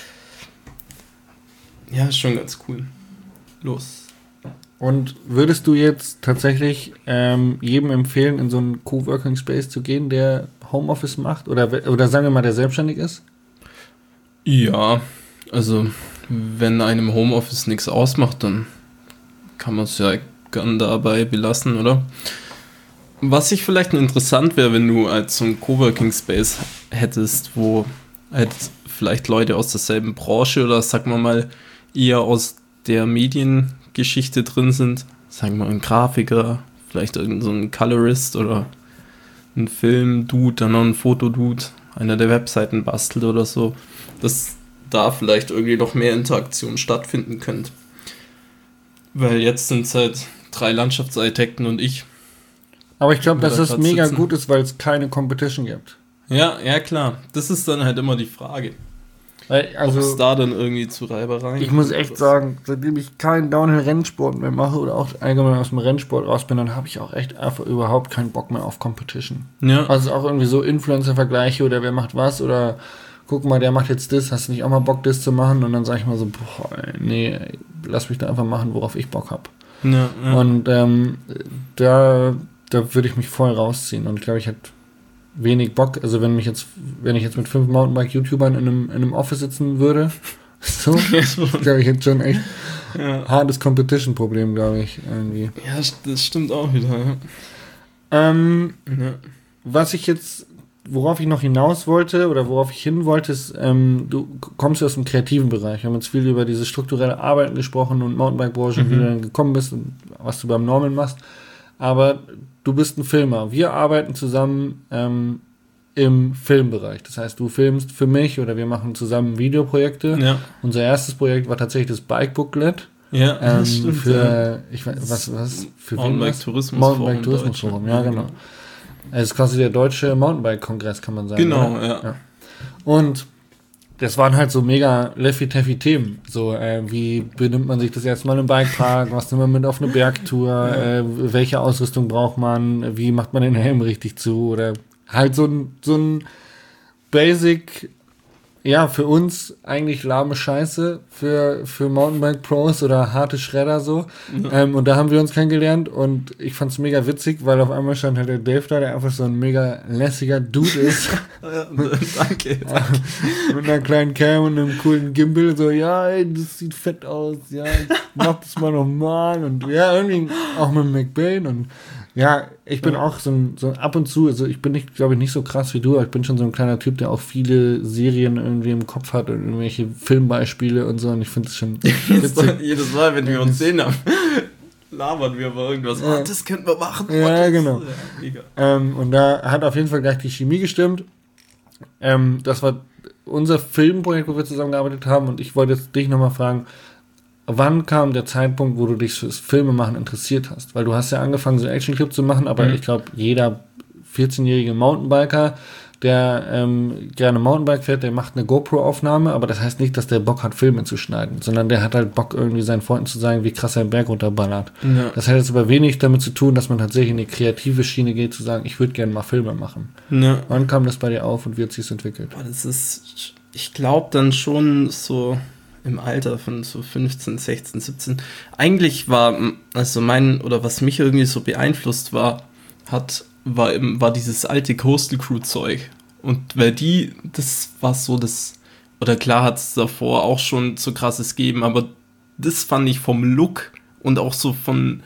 Ja, ist schon ganz cool. Los. Und würdest du jetzt tatsächlich jedem empfehlen, in so einen Coworking Space zu gehen, der Homeoffice macht? Oder sagen wir mal, der selbstständig ist? Ja, also wenn einem Homeoffice nichts ausmacht, dann kann man es ja gern dabei belassen, oder? Was ich vielleicht interessant wäre, wenn du als so ein Coworking Space hättest, wo halt vielleicht Leute aus derselben Branche oder sagen wir mal eher aus der Mediengeschichte drin sind, sagen wir mal ein Grafiker, vielleicht irgend so ein Colorist oder ein Film-Dude, dann noch ein Fotodude, einer der Webseiten bastelt oder so, dass da vielleicht irgendwie noch mehr Interaktion stattfinden könnte. Weil jetzt sind es halt 3 Landschaftsarchitekten und ich. Aber ich glaube, dass das mega gut ist, weil es keine Competition gibt. Ja, klar. Das ist dann halt immer die Frage. Also, ob es da dann irgendwie zu Reibereien ich muss echt sagen, seitdem ich keinen Downhill-Rennsport mehr mache oder auch allgemein aus dem Rennsport raus bin, dann habe ich auch echt einfach überhaupt keinen Bock mehr auf Competition. Ja. Also auch irgendwie so Influencer-Vergleiche oder wer macht was oder guck mal, der macht jetzt das, hast du nicht auch mal Bock, das zu machen? Und dann sage ich mal so, boah, nee, lass mich da einfach machen, worauf ich Bock habe. Ja. Und da würde ich mich voll rausziehen und ich glaube, ich hätte wenig Bock, also wenn ich jetzt mit 5 Mountainbike-YouTubern in einem Office sitzen würde, so, glaube ich, hätte schon echt hartes Competition-Problem, glaube ich, irgendwie. Ja, das stimmt auch wieder, Worauf ich noch hinaus wollte oder worauf ich hin wollte, ist, du kommst ja aus dem kreativen Bereich. Wir haben jetzt viel über dieses strukturelle Arbeiten gesprochen und Mountainbike-Branche und wie du dann gekommen bist und was du beim Norman machst. Aber du bist ein Filmer. Wir arbeiten zusammen im Filmbereich. Das heißt, du filmst für mich oder wir machen zusammen Videoprojekte. Ja. Unser erstes Projekt war tatsächlich das Bike-Booklet. Ja, das stimmt. Für, ich weiß, was für Mountainbike-Tourismus-Forum, ja, genau. Es ist quasi der deutsche Mountainbike-Kongress, kann man sagen. Genau, ja. Und das waren halt so mega Leffy-Taffy-Themen. So, wie benimmt man sich das erste Mal im Bikepark? Was nimmt man mit auf eine Bergtour? Welche Ausrüstung braucht man? Wie macht man den Helm richtig zu? Oder halt so ein Basic ja, für uns eigentlich lahme Scheiße für Mountainbike-Pros oder harte Schredder so. Ja. Und da haben wir uns kennengelernt und ich fand's mega witzig, weil auf einmal stand halt der Dave da, der einfach so ein mega lässiger Dude ist. Ja, danke. Mit einer kleinen Cam und einem coolen Gimbal, so, ja, ey, das sieht fett aus, ja, mach das mal nochmal und ja, irgendwie auch mit McBain und ja, ich bin auch so ab und zu, also ich bin nicht, glaube ich, nicht so krass wie du, aber ich bin schon so ein kleiner Typ, der auch viele Serien irgendwie im Kopf hat und irgendwelche Filmbeispiele und so und ich finde es schon witzig. Jedes Mal, wenn wir uns sehen haben, labern wir über irgendwas, das könnten wir machen. Ja, genau. Und da hat auf jeden Fall gleich die Chemie gestimmt. Das war unser Filmprojekt, wo wir zusammengearbeitet haben und ich wollte jetzt dich nochmal fragen, wann kam der Zeitpunkt, wo du dich fürs Filmemachen interessiert hast? Weil du hast ja angefangen, so Actionclip zu machen, aber ich glaube, jeder 14-jährige Mountainbiker, der gerne Mountainbike fährt, der macht eine GoPro-Aufnahme, aber das heißt nicht, dass der Bock hat, Filme zu schneiden, sondern der hat halt Bock, irgendwie seinen Freunden zu sagen, wie krass er einen Berg runterballert. Ja. Das hat jetzt aber wenig damit zu tun, dass man tatsächlich in die kreative Schiene geht, zu sagen, ich würde gerne mal Filme machen. Ja. Wann kam das bei dir auf und wie hat sich das entwickelt? Das ist, ich glaube dann schon so im Alter von so 15, 16, 17. Eigentlich war, also was mich irgendwie so beeinflusst war dieses alte Coastal Crew Zeug. Und weil das war so das, oder klar hat es davor auch schon so krasses gegeben, aber das fand ich vom Look und auch so von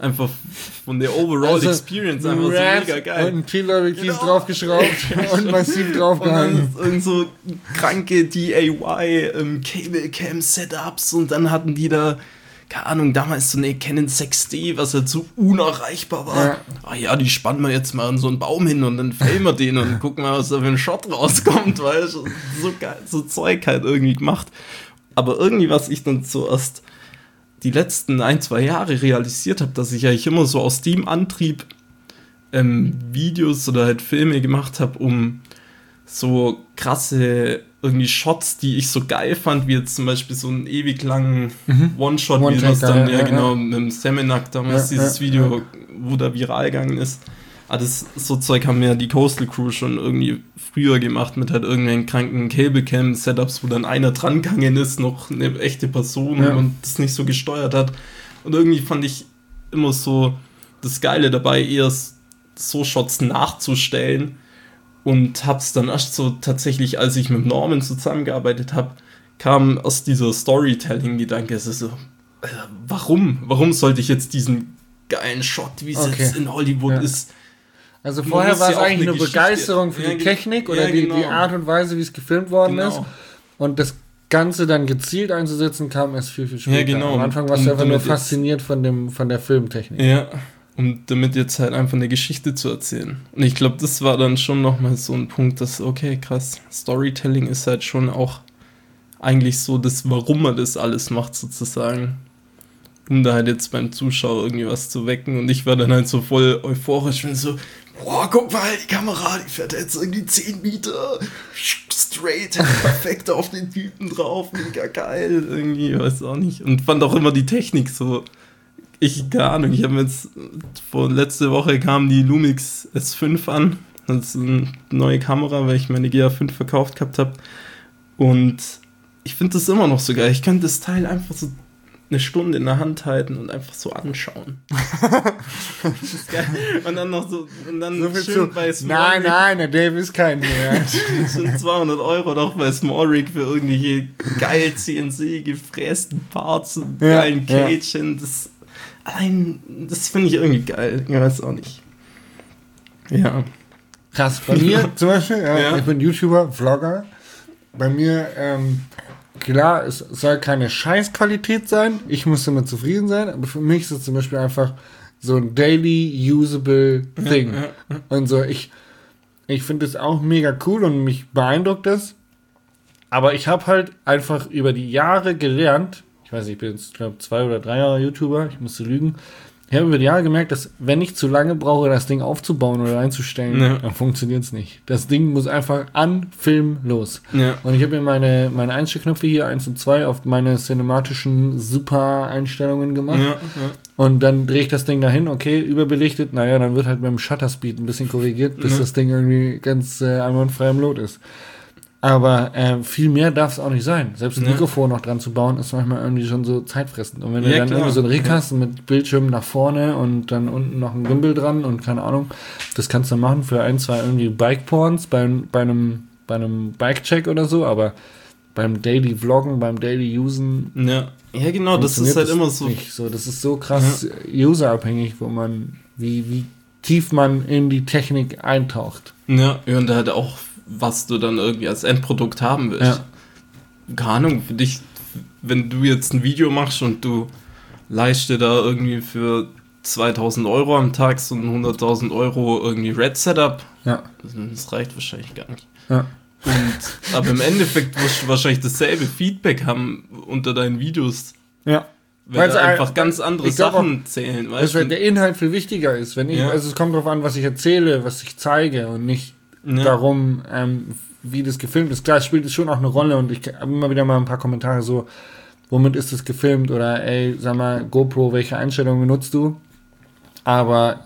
der Overall Experience einfach so mega geil. Und ein T-Level Keys draufgeschraubt und massiv draufgehangen. Und irgend so kranke DIY Cable Cam Setups und dann hatten die da, keine Ahnung, damals so eine Canon 6D, was halt so unerreichbar war. Ja. Die spannen wir jetzt mal an so einen Baum hin und dann filmen wir den und gucken mal, was da für ein Shot rauskommt, weil so geil, so Zeug halt irgendwie gemacht. Aber irgendwie, was ich dann so erst die letzten 1-2 Jahre realisiert habe, dass ich eigentlich immer so aus dem Antrieb Videos oder halt Filme gemacht habe, um so krasse irgendwie Shots, die ich so geil fand, wie jetzt zum Beispiel so einen ewig langen One-Shot, wie das dann, mit dem Semenak damals, dieses Video, wo da viral gegangen ist. So Zeug haben ja die Coastal Crew schon irgendwie früher gemacht, mit halt irgendwelchen kranken Cable-Cam-Setups, wo dann einer dran gegangen ist, noch eine echte Person und das nicht so gesteuert hat. Und irgendwie fand ich immer so das Geile dabei, eher so Shots nachzustellen. Und hab's dann erst so tatsächlich, als ich mit Norman zusammengearbeitet habe, kam aus dieser Storytelling-Gedanke, es ist so, warum sollte ich jetzt diesen geilen Shot, wie es jetzt in Hollywood ist. Also vorher war es eigentlich eine Begeisterung für die Technik oder die Art und Weise, wie es gefilmt worden ist. Und das Ganze dann gezielt einzusetzen, kam erst viel, viel später. Ja, genau. Am Anfang warst du einfach nur fasziniert von der Filmtechnik. Ja, um damit jetzt halt einfach eine Geschichte zu erzählen. Und ich glaube, das war dann schon nochmal so ein Punkt, dass, okay, krass, Storytelling ist halt schon auch eigentlich so das, warum man das alles macht, sozusagen. Um da halt jetzt beim Zuschauer irgendwie was zu wecken. Und ich war dann halt so voll euphorisch und so, boah, guck mal, die Kamera, die fährt jetzt irgendwie 10 Meter straight, perfekt auf den Typen drauf, mega geil, irgendwie, weiß auch nicht. Und fand auch immer die Technik so, keine Ahnung, ich habe jetzt, letzte Woche kam die Lumix S5 an, das ist eine neue Kamera, weil ich meine GA5 verkauft gehabt habe. Und ich finde das immer noch so geil, ich könnte das Teil einfach so eine Stunde in der Hand halten und einfach so anschauen. Das ist geil. Und dann noch so, und dann so schön bei Small Rig. Nein, der Dave ist kein mehr. Schon 200 € doch bei Small Rig für irgendwelche geil CNC gefrästen Parts und geilen Kätchen. Das finde ich irgendwie geil. Ich weiß auch nicht. Ja. Krass. Bei mir zum Beispiel, ich bin YouTuber, Vlogger. Bei mir, klar, es soll keine Scheißqualität sein. Ich muss damit zufrieden sein. Aber für mich ist es zum Beispiel einfach so ein daily usable Thing. Und so, ich finde es auch mega cool und mich beeindruckt das. Aber ich habe halt einfach über die Jahre gelernt, ich weiß nicht, ich bin jetzt, glaube 2 oder 3 Jahre YouTuber, ich musste lügen. Ich habe über die Jahre gemerkt, dass wenn ich zu lange brauche, das Ding aufzubauen oder einzustellen, dann funktioniert es nicht. Das Ding muss einfach an Film los. Ja. Und ich habe mir meine Einstellknöpfe hier, 1 und 2, auf meine cinematischen Super-Einstellungen gemacht. Ja. Und dann drehe ich das Ding dahin, okay, überbelichtet, dann wird halt mit dem Shutter Speed ein bisschen korrigiert, bis das Ding irgendwie ganz einwandfrei im Lot ist. Aber viel mehr darf es auch nicht sein. Selbst ein Mikrofon noch dran zu bauen, ist manchmal irgendwie schon so zeitfressend. Und wenn du dann irgendwie so einen Rig hast mit Bildschirm nach vorne und dann unten noch ein Gimbal dran und keine Ahnung, das kannst du machen für 1, 2 irgendwie Bike-Porns bei einem Bike-Check oder so, aber beim Daily Vloggen, beim Daily Usen. Ja, genau, das ist halt immer so. Nicht so. Das ist so krass userabhängig, wo man, wie tief man in die Technik eintaucht. Ja, und halt auch, was du dann irgendwie als Endprodukt haben willst. Ja. Keine Ahnung, für dich, wenn du jetzt ein Video machst und du leihst dir da irgendwie für 2.000 Euro am Tag so ein 100.000 Euro irgendwie Red-Setup, das reicht wahrscheinlich gar nicht. Ja. Aber im Endeffekt wirst du wahrscheinlich dasselbe Feedback haben unter deinen Videos. Ja. Weil da einfach ganz andere Sachen zählen, weißt du? Weil der Inhalt viel wichtiger ist. Also es kommt darauf an, was ich erzähle, was ich zeige und nicht darum, wie das gefilmt ist. Klar, spielt es schon auch eine Rolle und ich habe immer wieder mal ein paar Kommentare so, womit ist das gefilmt oder sag mal, GoPro, welche Einstellungen benutzt du? Aber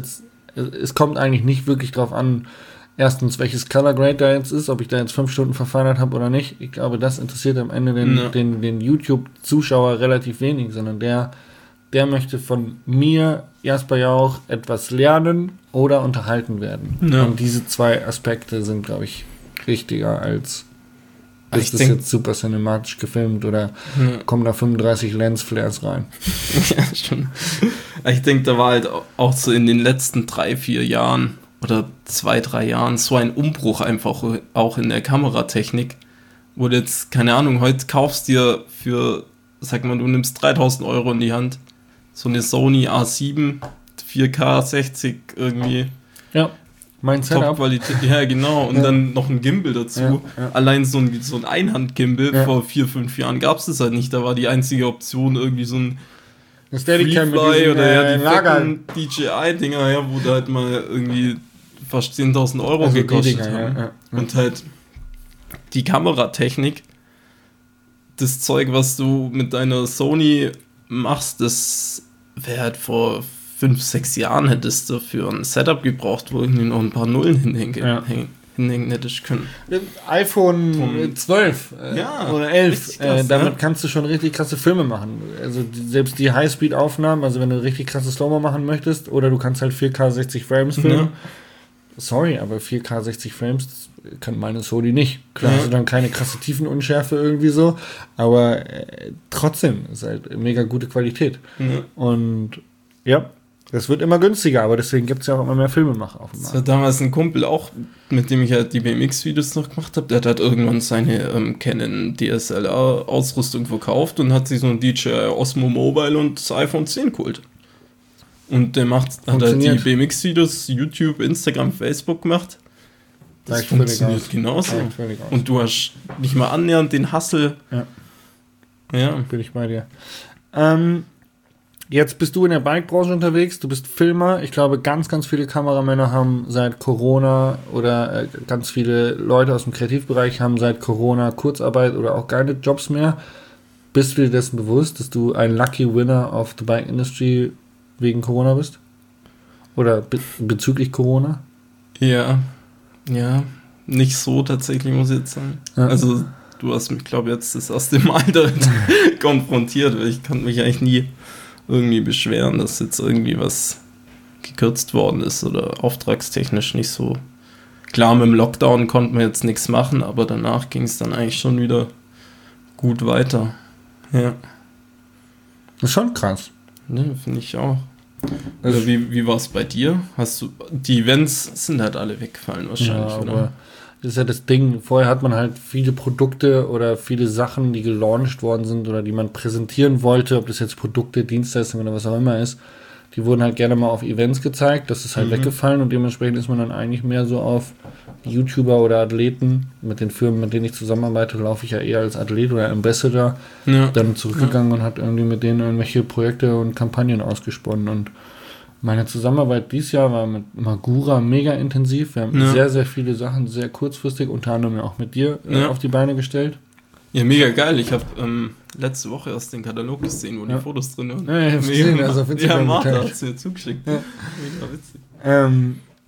es kommt eigentlich nicht wirklich drauf an, erstens, welches Color Grade da jetzt ist, ob ich da jetzt 5 Stunden verfeinert habe oder nicht. Ich glaube, das interessiert am Ende den YouTube-Zuschauer relativ wenig, sondern der möchte von mir, Jasper Jauch, etwas lernen oder unterhalten werden. Ja. Und diese 2 Aspekte sind, glaube ich, wichtiger als ist das jetzt super cinematisch gefilmt oder kommen da 35 Lensflares rein. Ja, schon. Ich denke, da war halt auch so in den letzten 3-4 Jahren oder 2-3 Jahren so ein Umbruch einfach auch in der Kameratechnik, wo du jetzt, keine Ahnung, heute kaufst dir für, sag mal, du nimmst 3.000 Euro in die Hand, so eine Sony A7, 4K 60 irgendwie. Ja, mein Setup. Top-Qualität, ja genau, und dann noch ein Gimbal dazu. Ja. Allein so ein Einhand-Gimbal vor 4-5 Jahren gab es das halt nicht, da war die einzige Option irgendwie so ein Freefly oder die fetten DJI-Dinger, wo du halt mal irgendwie fast 10.000 Euro gekostet haben. Ja. Und halt die Kameratechnik, das Zeug, was du mit deiner Sony machst, das wäre halt vor 5-6 Jahren hättest du für ein Setup gebraucht, wo irgendwie noch ein paar Nullen hinhängen hättest können. iPhone 12 oder 11, krass, damit kannst du schon richtig krasse Filme machen. Also selbst die Highspeed-Aufnahmen, also wenn du richtig krasse Slow-Mo machen möchtest, oder du kannst halt 4K 60 Frames filmen. Sorry, aber 4K 60 Frames kann meine Sony nicht. Klar, also dann keine krasse Tiefenunschärfe irgendwie so, aber trotzdem ist halt mega gute Qualität. Und das wird immer günstiger, aber deswegen gibt es ja auch immer mehr Filmemacher auf dem Markt. Das war damals ein Kumpel auch, mit dem ich halt die BMX-Videos noch gemacht habe, der hat halt irgendwann seine Canon DSLR-Ausrüstung verkauft und hat sich so ein DJI Osmo Mobile und das iPhone 10 geholt. Und der hat halt die BMX-Videos, YouTube, Instagram, Facebook gemacht. Das funktioniert genauso. Und du hast nicht mal annähernd den Hassel. Ja. Bin ich bei dir. Jetzt bist du in der Bike-Branche unterwegs, du bist Filmer. Ich glaube, ganz, ganz viele Kameramänner haben seit Corona oder ganz viele Leute aus dem Kreativbereich haben seit Corona Kurzarbeit oder auch keine Jobs mehr. Bist du dir dessen bewusst, dass du ein Lucky Winner of the Bike Industry wegen Corona bist? Oder bezüglich Corona? Ja, nicht so tatsächlich, muss ich jetzt sagen. Ja. Also du hast mich, glaube ich, jetzt das erste Mal damit konfrontiert, weil ich kann mich eigentlich nie irgendwie beschweren, dass jetzt irgendwie was gekürzt worden ist oder auftragstechnisch nicht so. Klar, mit dem Lockdown konnte man jetzt nichts machen, aber danach ging es dann eigentlich schon wieder gut weiter. Ja. Das ist schon krass. Ne, finde ich auch. Also wie war es bei dir? Die Events sind halt alle weggefallen wahrscheinlich, oder? Aber das ist ja das Ding. Vorher hat man halt viele Produkte oder viele Sachen, die gelauncht worden sind oder die man präsentieren wollte, ob das jetzt Produkte, Dienstleistungen oder was auch immer ist, die wurden halt gerne mal auf Events gezeigt. Das ist halt weggefallen und dementsprechend ist man dann eigentlich mehr so auf YouTuber oder Athleten. Mit den Firmen, mit denen ich zusammenarbeite, laufe ich ja eher als Athlet oder Ambassador dann zurückgegangen und hat irgendwie mit denen irgendwelche Projekte und Kampagnen ausgesponnen. Und meine Zusammenarbeit dieses Jahr war mit Magura mega intensiv. Wir haben sehr, sehr viele Sachen sehr kurzfristig, unter anderem auch mit dir auf die Beine gestellt. Ja, mega geil. Ich habe letzte Woche erst den Katalog gesehen, wo die Fotos drin waren. Ja, ich hab's gesehen, also auf Instagram Martha hat es mir zugeschickt. Ja. Mega witzig.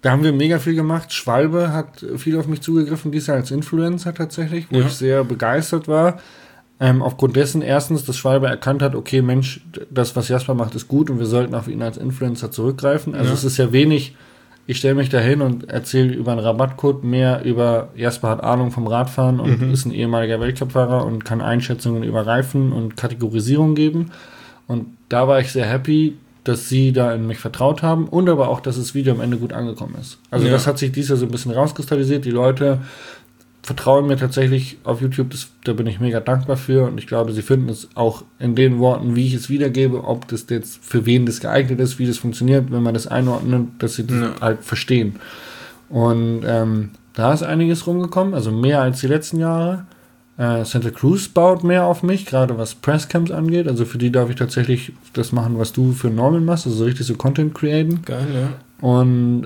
Da haben wir mega viel gemacht. Schwalbe hat viel auf mich zugegriffen, dieses Jahr als Influencer tatsächlich, wo ich sehr begeistert war. Aufgrund dessen erstens, dass Schwalbe erkannt hat, okay, Mensch, das, was Jasper macht, ist gut und wir sollten auf ihn als Influencer zurückgreifen. Also es ist ja wenig, ich stelle mich da hin und erzähle über einen Rabattcode, mehr über Jasper hat Ahnung vom Radfahren und ist ein ehemaliger Weltcupfahrer und kann Einschätzungen über Reifen und Kategorisierung geben. Und da war ich sehr happy, dass sie da in mich vertraut haben und aber auch, dass das Video am Ende gut angekommen ist. Also das hat sich dieses Jahr so ein bisschen rauskristallisiert. Die Leute vertrauen mir tatsächlich auf YouTube, da bin ich mega dankbar für und ich glaube, sie finden es auch in den Worten, wie ich es wiedergebe, ob das jetzt für wen das geeignet ist, wie das funktioniert, wenn man das einordnet, dass sie das halt verstehen. Und da ist einiges rumgekommen, also mehr als die letzten Jahre. Santa Cruz baut mehr auf mich, gerade was Presscamps angeht. Also für die darf ich tatsächlich das machen, was du für Norman machst, also so richtig so Content createn. Geil, ja. Und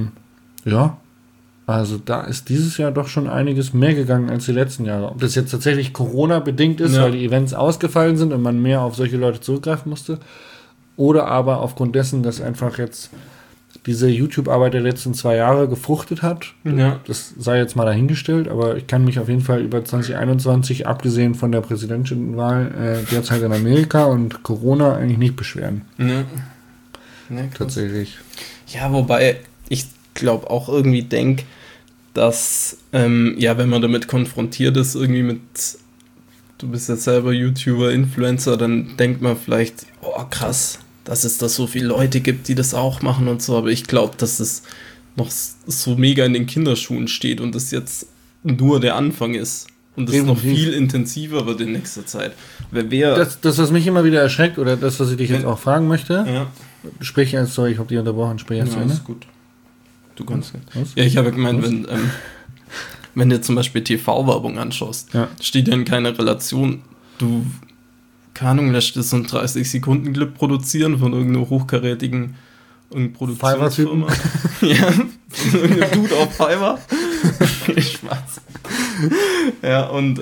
also da ist dieses Jahr doch schon einiges mehr gegangen als die letzten Jahre. Ob das jetzt tatsächlich Corona-bedingt ist, weil die Events ausgefallen sind und man mehr auf solche Leute zurückgreifen musste, oder aber aufgrund dessen, dass einfach jetzt diese YouTube-Arbeit der letzten 2 Jahre gefruchtet hat. Ja. Das sei jetzt mal dahingestellt, aber ich kann mich auf jeden Fall über 2021, abgesehen von der Präsidentenwahl, derzeit in Amerika und Corona eigentlich nicht beschweren. Ja. Tatsächlich. Ja, wobei ich glaube auch irgendwie denke, dass wenn man damit konfrontiert ist, irgendwie mit, du bist jetzt selber YouTuber, Influencer, dann denkt man vielleicht, oh krass, dass es da so viele Leute gibt, die das auch machen und so, aber ich glaube, dass es noch so mega in den Kinderschuhen steht und das jetzt nur der Anfang ist und das noch viel intensiver wird in nächster Zeit. Das, was mich immer wieder erschreckt, oder das, was ich dich jetzt auch fragen möchte, sprich jetzt, sorry, ich habe dich unterbrochen, sprich jetzt zu Ende. Ist gut. Du kannst. Ja, ich habe gemeint, wenn du zum Beispiel TV-Werbung anschaust, steht ja in keiner Relation, du, keine Ahnung, lässt das so ein 30-Sekunden-Clip produzieren von irgendeiner hochkarätigen Produktionsfirma. Ja, irgendein Dude auf Fiverr. Spaß. Ja, und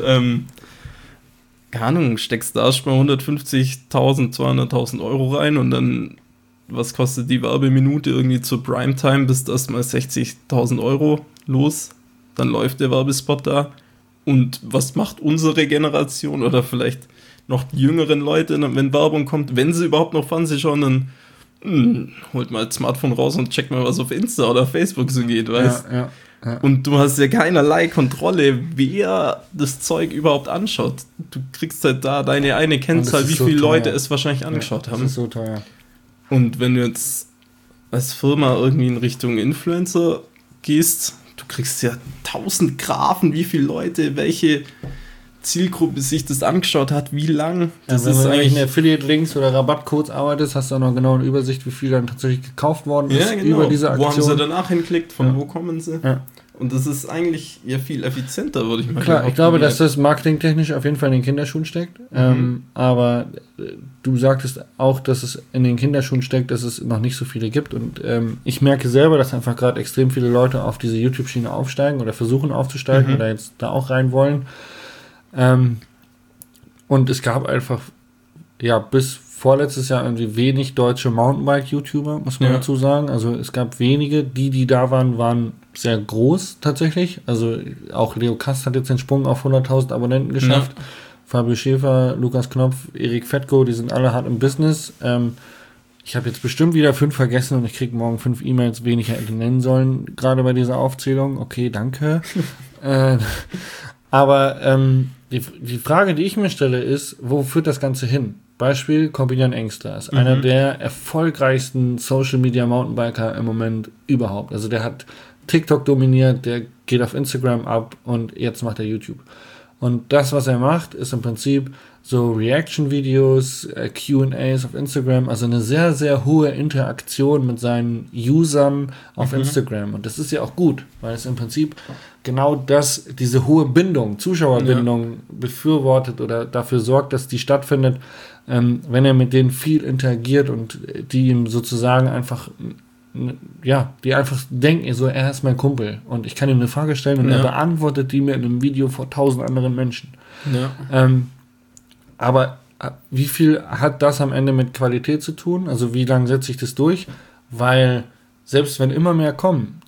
keine Ahnung, steckst da erstmal 150.000, 200.000 Euro rein und dann, was kostet die Werbeminute irgendwie zur Primetime, bist erstmal 60.000 Euro los, dann läuft der Werbespot da und was macht unsere Generation oder vielleicht noch die jüngeren Leute, wenn Werbung kommt, wenn sie überhaupt noch Fernsehen schauen, dann holt mal das Smartphone raus und checkt mal, was auf Insta oder Facebook so geht, weißt? Ja. Und du hast ja keinerlei Kontrolle, wer das Zeug überhaupt anschaut. Du kriegst halt da deine eine Kennzahl, wie viele Leute es wahrscheinlich angeschaut haben. Das ist so teuer. Und wenn du jetzt als Firma irgendwie in Richtung Influencer gehst, du kriegst ja 1000 Graphen, wie viele Leute, welche Zielgruppe sich das angeschaut hat, wie lang. Das wenn ist du eigentlich in Affiliate-Links oder Rabattcodes arbeitest, hast du auch noch genau eine Übersicht, wie viel dann tatsächlich gekauft worden ist über diese Aktion. Wo haben sie danach hinklickt, von wo kommen sie? Ja. Und das ist eigentlich ja viel effizienter, würde ich mal sagen. Klar, ich glaube, dass das marketingtechnisch auf jeden Fall in den Kinderschuhen steckt. Aber du sagtest auch, dass es in den Kinderschuhen steckt, dass es noch nicht so viele gibt. Und ich merke selber, dass einfach gerade extrem viele Leute auf diese YouTube-Schiene aufsteigen oder versuchen aufzusteigen oder jetzt da auch rein wollen. Und es gab einfach, bis vorletztes Jahr irgendwie wenig deutsche Mountainbike-YouTuber, muss man dazu sagen. Also es gab wenige, die da waren sehr groß tatsächlich. Also auch Leo Kast hat jetzt den Sprung auf 100.000 Abonnenten geschafft. Ja. Fabio Schäfer, Lukas Knopf, Erik Fettko, die sind alle hart im Business. Ich habe jetzt bestimmt wieder 5 vergessen und ich kriege morgen 5 E-Mails, wen ich hätte nennen sollen, gerade bei dieser Aufzählung. Okay, danke. Aber die Frage, die ich mir stelle, ist, wo führt das Ganze hin? Beispiel Corbinian Engster ist einer der erfolgreichsten Social Media Mountainbiker im Moment überhaupt. Also der hat TikTok dominiert, der geht auf Instagram ab und jetzt macht er YouTube. Und das, was er macht, ist im Prinzip so Reaction-Videos, Q&As auf Instagram, also eine sehr, sehr hohe Interaktion mit seinen Usern auf Instagram. Und das ist ja auch gut, weil es im Prinzip genau diese hohe Bindung, Zuschauerbindung befürwortet oder dafür sorgt, dass die stattfindet, wenn er mit denen viel interagiert und die ihm sozusagen einfach, die einfach denken, so, er ist mein Kumpel und ich kann ihm eine Frage stellen und er beantwortet die mir in einem Video vor 1000 anderen Menschen. Ja. Aber wie viel hat das am Ende mit Qualität zu tun? Also wie lange setze ich das durch? Weil selbst wenn immer mehr kommen,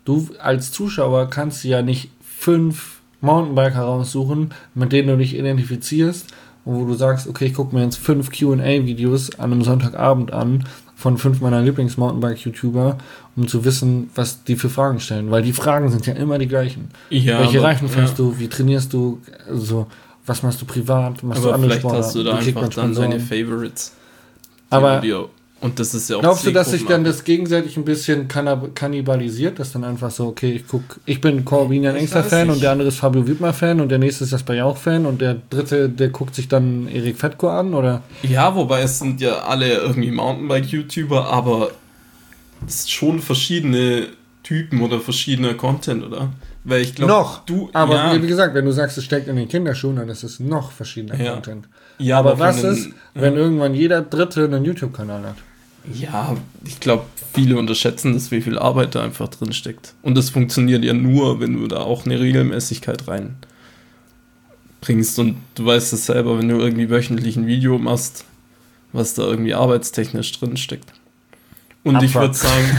du als Zuschauer kannst ja nicht 5 Mountainbiker raussuchen, mit denen du dich identifizierst und wo du sagst, okay, ich gucke mir jetzt 5 Q&A-Videos an einem Sonntagabend an von 5 meiner Lieblings-Mountainbike-YouTuber, um zu wissen, was die für Fragen stellen. Weil die Fragen sind ja immer die gleichen. Ja, welche Reifen fährst du? Wie trainierst du? Also, was machst du privat? Machst du andere vielleicht Sportarten? hast du da einfach dann deine Favorites. Aber und das ist ja auch glaubst du, dass sich dann das gegenseitig ein bisschen kannibalisiert, dass dann einfach so, okay, ich bin Corbinian Engster-Fan und der andere ist Fabio Wiedmer-Fan und der nächste ist Jasper Jauch-Fan und der dritte, der guckt sich dann Erik Fetko an, oder? Ja, wobei es sind ja alle irgendwie Mountainbike-YouTuber, aber es sind schon verschiedene Typen oder verschiedener Content, oder? Weil ich glaube, aber wie gesagt, wenn du sagst, es steckt in den Kinderschuhen, dann ist es noch verschiedener Content. Ja, aber was ist, wenn irgendwann jeder Dritte einen YouTube-Kanal hat? Ja, ich glaube, viele unterschätzen das, wie viel Arbeit da einfach drin steckt. Und das funktioniert ja nur, wenn du da auch eine Regelmäßigkeit reinbringst. Und du weißt es selber, wenn du irgendwie wöchentlich ein Video machst, was da irgendwie arbeitstechnisch drin steckt. Und ich würde sagen,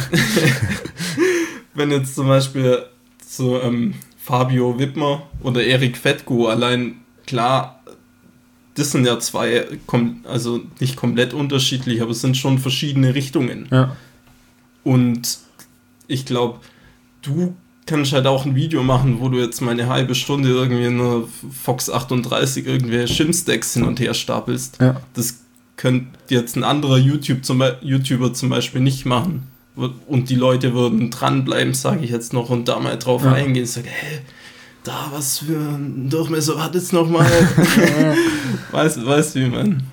wenn jetzt zum Beispiel so Fabio Wiedmer oder Erik Fetko allein, klar, das sind ja zwei, also nicht komplett unterschiedlich, aber es sind schon verschiedene Richtungen. Ja. Und ich glaube, du kannst halt auch ein Video machen, wo du jetzt mal eine halbe Stunde irgendwie in einer Fox 38 irgendwelche Shim-Stacks hin und her stapelst. Ja. Das könnte jetzt ein anderer YouTuber zum Beispiel nicht machen. Und die Leute würden dranbleiben, sage ich jetzt noch, und da mal drauf eingehen und sagen, hey, da, was für ein Durchmesser hat es nochmal? weißt du, wie man.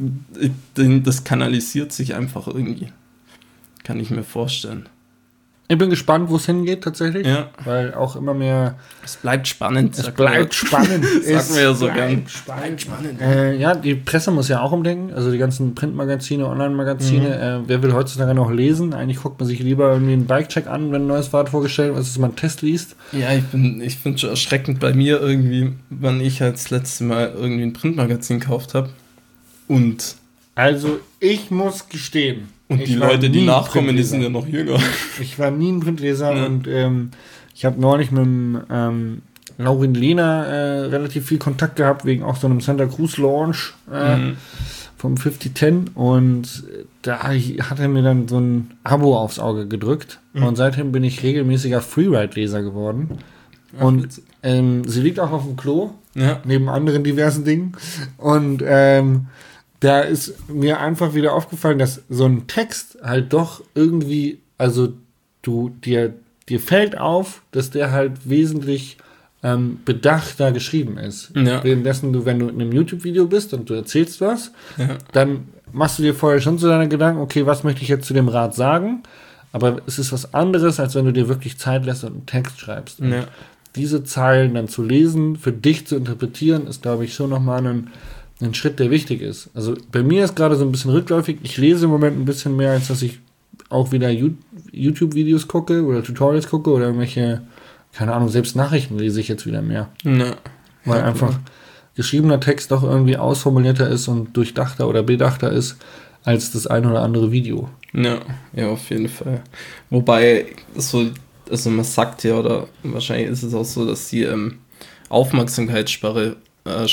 Das kanalisiert sich einfach irgendwie. Kann ich mir vorstellen. Ich bin gespannt, wo es hingeht tatsächlich. Ja. Weil auch immer mehr. Es bleibt spannend. Es bleibt spannend. Sagen wir ja so gern. Spannend. Ja, die Presse muss ja auch umdenken. Also die ganzen Printmagazine, Online-Magazine. Wer will heutzutage noch lesen? Eigentlich guckt man sich lieber irgendwie einen Bike-Check an, wenn ein neues Fahrrad vorgestellt wird, als dass man einen Test liest. Ja, ich finde schon erschreckend bei mir irgendwie, wann ich halt das letzte Mal irgendwie ein Printmagazin gekauft habe. Und also ich muss gestehen. Und die Leute, die nachkommen, die sind ja noch jünger. Ich war nie ein Printleser und ich habe neulich mit dem Laurin Lehner relativ viel Kontakt gehabt, wegen auch so einem Santa Cruz Launch vom 5010 und da hat er mir dann so ein Abo aufs Auge gedrückt und seitdem bin ich regelmäßiger Freeride-Leser geworden. Ach, und sie liegt auch auf dem Klo, neben anderen diversen Dingen und da ist mir einfach wieder aufgefallen, dass so ein Text halt doch irgendwie, also dir fällt auf, dass der halt wesentlich bedachter geschrieben ist. Ja. Währenddessen wenn du in einem YouTube-Video bist und du erzählst was, dann machst du dir vorher schon so deine Gedanken, okay, was möchte ich jetzt zu dem Rad sagen? Aber es ist was anderes, als wenn du dir wirklich Zeit lässt und einen Text schreibst. Und diese Zeilen dann zu lesen, für dich zu interpretieren, ist, glaube ich, schon nochmal ein Schritt, der wichtig ist. Also bei mir ist gerade so ein bisschen rückläufig. Ich lese im Moment ein bisschen mehr, als dass ich auch wieder YouTube-Videos gucke oder Tutorials gucke oder irgendwelche, keine Ahnung, selbst Nachrichten lese ich jetzt wieder mehr. Ja. Weil einfach geschriebener Text doch irgendwie ausformulierter ist und durchdachter oder bedachter ist als das ein oder andere Video. Ja, auf jeden Fall. Wobei, also man sagt ja, oder wahrscheinlich ist es auch so, dass die Aufmerksamkeitsspanne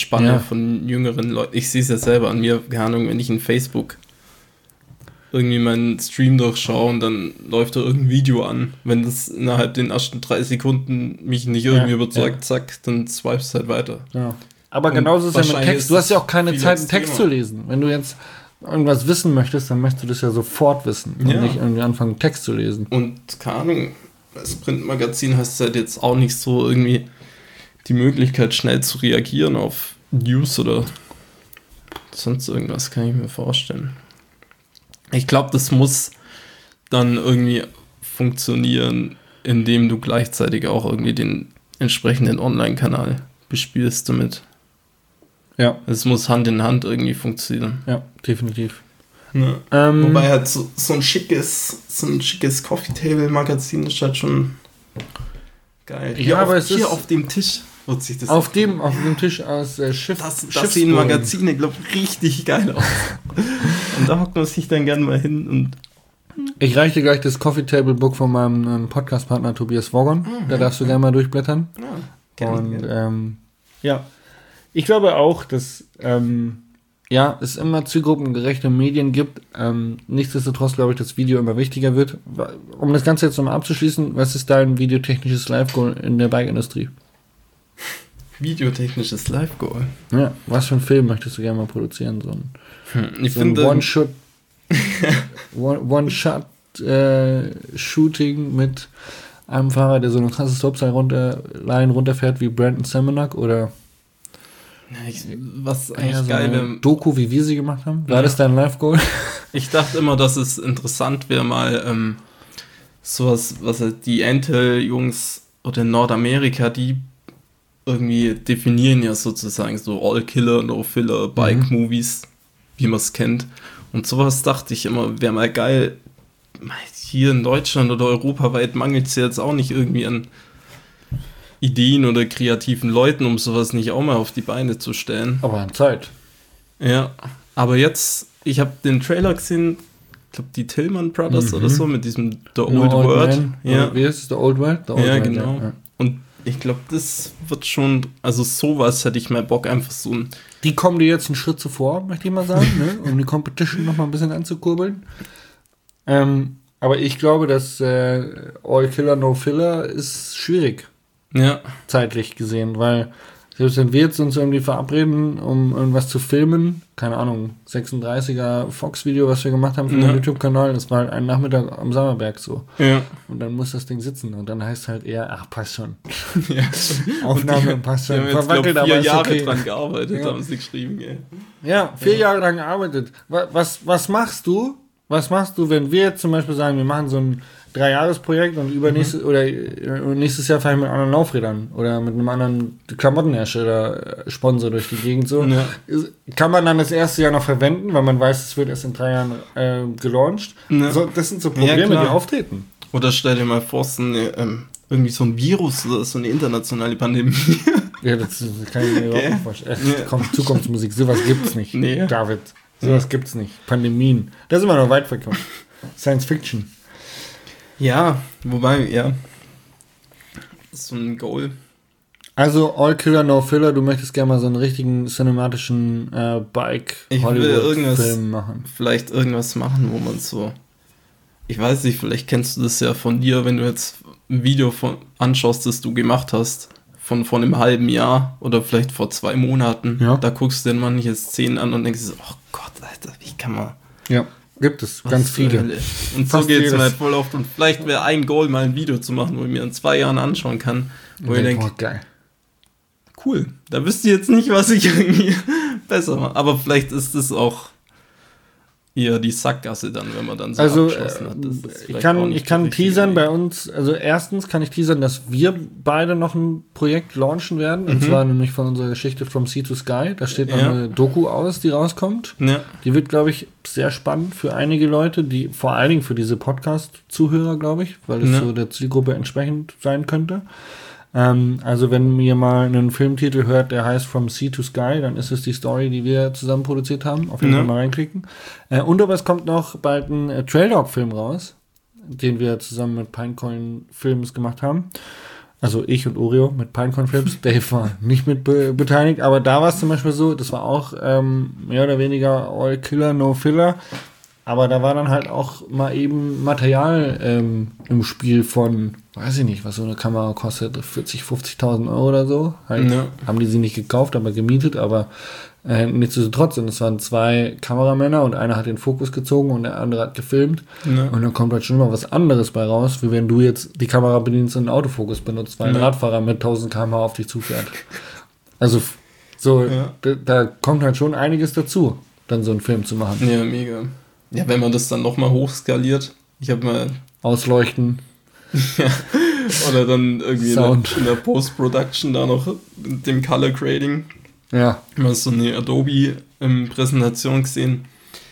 von jüngeren Leuten, ich sehe es ja selber an mir, keine Ahnung, wenn ich in Facebook irgendwie meinen Stream durchschaue und dann läuft da irgendein Video an, wenn das innerhalb den ersten 3 Sekunden mich nicht irgendwie überzeugt, zack, dann swipest halt weiter. Ja. Aber genauso ist es ja mit Text, du hast ja auch keine Zeit, einen Text zu lesen. Wenn du jetzt irgendwas wissen möchtest, dann möchtest du das ja sofort wissen und nicht irgendwie anfangen, Text zu lesen. Und keine Ahnung, als Printmagazin hast du halt jetzt auch nicht so irgendwie die Möglichkeit, schnell zu reagieren auf News oder sonst irgendwas, kann ich mir vorstellen. Ich glaube, das muss dann irgendwie funktionieren, indem du gleichzeitig auch irgendwie den entsprechenden Online-Kanal bespielst damit. Ja. Es muss Hand in Hand irgendwie funktionieren. Ja, definitiv. Ja. Wobei halt so ein schickes Coffee-Table-Magazin ist halt schon geil. Aber es ist auf dem Tisch wird sich das auf dem Tisch aus Schiff. Das sehen Magazine, glaube ich, richtig geil aus. Und da hockt man sich dann gerne mal hin und Ich reiche dir gleich das Coffee Table Book von meinem Podcast-Partner Tobias Wogon. Da darfst du gerne mal durchblättern. Und ja, ich glaube auch, dass es immer zielgruppengerechte Medien gibt. Nichtsdestotrotz glaube ich, dass Video immer wichtiger wird. Um das Ganze jetzt nochmal abzuschließen, was ist dein videotechnisches Live-Goal in der Bike-Industrie? Videotechnisches Live-Goal? Ja, was für einen Film möchtest du gerne mal produzieren? Ich finde One-Shot-Shooting mit einem Fahrer, der so eine krasse Slopestyle-Line runterfährt wie Brandon Simonak oder was eigentlich so geil wäre. Doku, wie wir sie gemacht haben. War das dein Live-Goal? Ich dachte immer, dass es interessant wäre, mal sowas, was halt die Intel-Jungs oder in Nordamerika, die irgendwie definieren ja sozusagen so All-Killer, No-Filler, Bike-Movies, wie man es kennt. Und sowas dachte ich immer, wäre mal geil. Hier in Deutschland oder europaweit mangelt es ja jetzt auch nicht irgendwie an Ideen oder kreativen Leuten, um sowas nicht auch mal auf die Beine zu stellen. Aber an Zeit. Ja, aber jetzt, ich habe den Trailer gesehen, ich glaube die Tillman Brothers oder so, mit diesem The Old World. Ja. Wie ist es? The Old World? The Old ja, World, genau. Ja. Und ich glaube, das wird schon, also sowas hätte ich mal Bock, einfach so ein... Die kommen dir jetzt einen Schritt zuvor, möchte ich mal sagen, ne? Um die Competition noch mal ein bisschen anzukurbeln. Aber ich glaube, dass All Killer, No Filler ist schwierig. Ja. Zeitlich gesehen, weil selbst wenn wir jetzt uns irgendwie verabreden, um irgendwas zu filmen, keine Ahnung, 36er Fox-Video, was wir gemacht haben für den YouTube-Kanal, das war halt ein Nachmittag am Sammerberg so. Ja. Und dann muss das Ding sitzen und dann heißt halt eher, ach, passt schon. Ja. Aufnahme passt schon. Die haben jetzt, Verwackelt, glaub, 4 aber ist Jahre okay. dran gearbeitet, haben sie geschrieben, ey. Ja, 4 Jahre lang gearbeitet. Was machst du? Was machst du, wenn wir jetzt zum Beispiel sagen, wir machen so ein 3-Jahres-Projekt und nächstes Jahr fahren wir mit anderen Laufrädern oder mit einem anderen Klamottenhersteller Sponsor durch die Gegend so. Ja. Kann man dann das erste Jahr noch verwenden, weil man weiß, es wird erst in 3 Jahren gelauncht. Ja. So, das sind so Probleme, die auftreten. Oder stell dir mal vor, irgendwie so ein Virus oder so eine internationale Pandemie. Ja, das kann ich mir überhaupt nicht vorstellen. Zukunftsmusik, sowas gibt's nicht, David. Sowas gibt's nicht. Pandemien. Da sind wir noch weit verkommen. Science Fiction. Ja, wobei, so ein Goal. Also All Killer, No Filler, du möchtest gerne mal so einen richtigen cinematischen Bike-Hollywood-Film machen. Vielleicht irgendwas machen, wo man so, ich weiß nicht, vielleicht kennst du das ja von dir, wenn du jetzt ein Video anschaust, das du gemacht hast, von einem halben Jahr oder vielleicht vor 2 Monaten. Ja. Da guckst du dir manche Szenen an und denkst so, oh Gott, Alter, wie kann man... Ja. Gibt es ganz viele. Und so geht es mir halt voll oft. Und vielleicht wäre ein Goal, mal ein Video zu machen, wo ich mir in 2 Jahren anschauen kann. Wo ich denke, geil. Cool. Da wüsste ich jetzt nicht, was ich irgendwie besser mache. Aber vielleicht ist das auch eher die Sackgasse dann, wenn man dann so abgeschlossen hat. Ich kann teasern bei uns, also erstens kann ich teasern, dass wir beide noch ein Projekt launchen werden, und zwar nämlich von unserer Geschichte From Sea to Sky. Da steht noch eine Doku aus, die rauskommt. Ja. Die wird, glaube ich, sehr spannend für einige Leute, die vor allen Dingen für diese Podcast-Zuhörer, glaube ich, weil es so der Zielgruppe entsprechend sein könnte. Also wenn ihr mal einen Filmtitel hört, der heißt From Sea to Sky, dann ist es die Story, die wir zusammen produziert haben. Auf jeden Fall mal reinklicken. Und aber es kommt noch bald ein Trail Dog-Film raus, den wir zusammen mit Pinecoin Films gemacht haben. Also ich und Oreo mit Pinecoin Films. Dave war nicht mit beteiligt, aber da war es zum Beispiel so, das war auch mehr oder weniger All Killer, No Filler. Aber da war dann halt auch mal eben Material im Spiel von, weiß ich nicht, was so eine Kamera kostet, 40.000, 50.000 Euro oder so. Halt, haben die sie nicht gekauft, aber gemietet, aber nichtsdestotrotz. Und es waren 2 Kameramänner und einer hat den Fokus gezogen und der andere hat gefilmt. Ja. Und dann kommt halt schon mal was anderes bei raus, wie wenn du jetzt die Kamera bedienst und einen Autofokus benutzt, weil ein Radfahrer mit 1000 km/h auf dich zufährt. Also so, da kommt halt schon einiges dazu, dann so einen Film zu machen. Ja, mega. Ja, wenn man das dann nochmal hochskaliert. Ich habe mal... Ausleuchten. Ja. Oder dann irgendwie in der Post-Production da noch mit dem Color Grading. Ja. Ich habe so eine Adobe-Präsentation gesehen,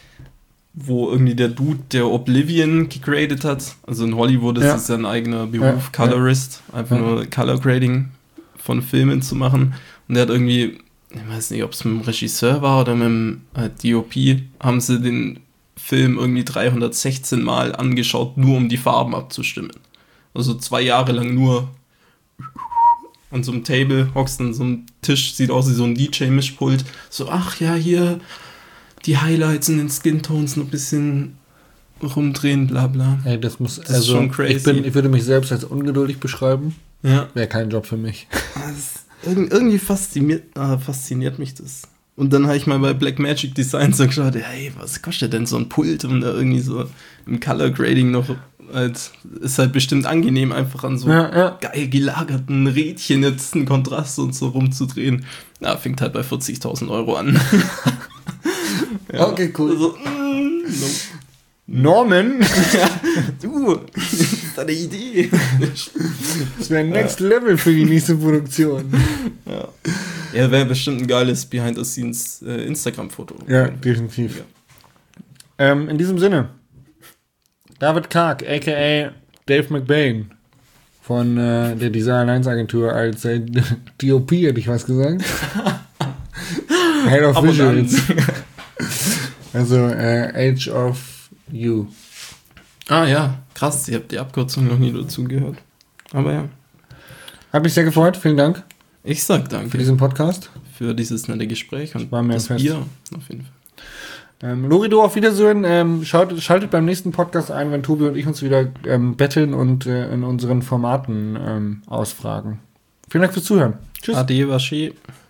wo irgendwie der Dude, der Oblivion gegradet hat. Also in Hollywood ist es ja ein eigener Beruf, Colorist. Einfach nur Color Grading von Filmen zu machen. Und der hat irgendwie, ich weiß nicht, ob es mit dem Regisseur war oder mit dem DOP, haben sie den Film irgendwie 316 Mal angeschaut, nur um die Farben abzustimmen. Also 2 Jahre lang nur an so einem Table, hockst an so einem Tisch, sieht aus wie so ein DJ-Mischpult. So, ach ja, hier die Highlights in den Skintones noch ein bisschen rumdrehen, bla bla. Ey, das ist schon crazy. Ich würde mich selbst als ungeduldig beschreiben. Ja. Wäre kein Job für mich. Irgendwie fasziniert mich das. Und dann habe ich mal bei Blackmagic Designs so geschaut, hey, was kostet denn so ein Pult? Und da irgendwie so im Color Grading noch, halt, ist halt bestimmt angenehm, einfach an so geil gelagerten Rädchen jetzt einen Kontrast und so rumzudrehen. Ja, fängt halt bei 40.000 Euro an. Ja. Okay, cool. Also, Norman? Du, das ist eine Idee. Das wäre Next Level für die nächste Produktion. Ja, wäre bestimmt ein geiles Behind-the-Scenes Instagram-Foto. Ja, definitiv. Ja. In diesem Sinne, David Karg, a.k.a. Dave McBain von der Design 1 Agentur als DOP, hätte ich was gesagt. Head of Visuals. Also Age of You. Ah ja, krass, ich habe die Abkürzung noch nie dazu gehört. Aber ja. Hat mich sehr gefreut, vielen Dank. Ich sag danke. Für diesen Podcast. Für dieses nette Gespräch und war mir das fest. Bier auf jeden Fall. Lorido, auf Wiedersehen. Schaltet beim nächsten Podcast ein, wenn Tobi und ich uns wieder betteln und in unseren Formaten ausfragen. Vielen Dank fürs Zuhören. Tschüss. Ade, Waschi.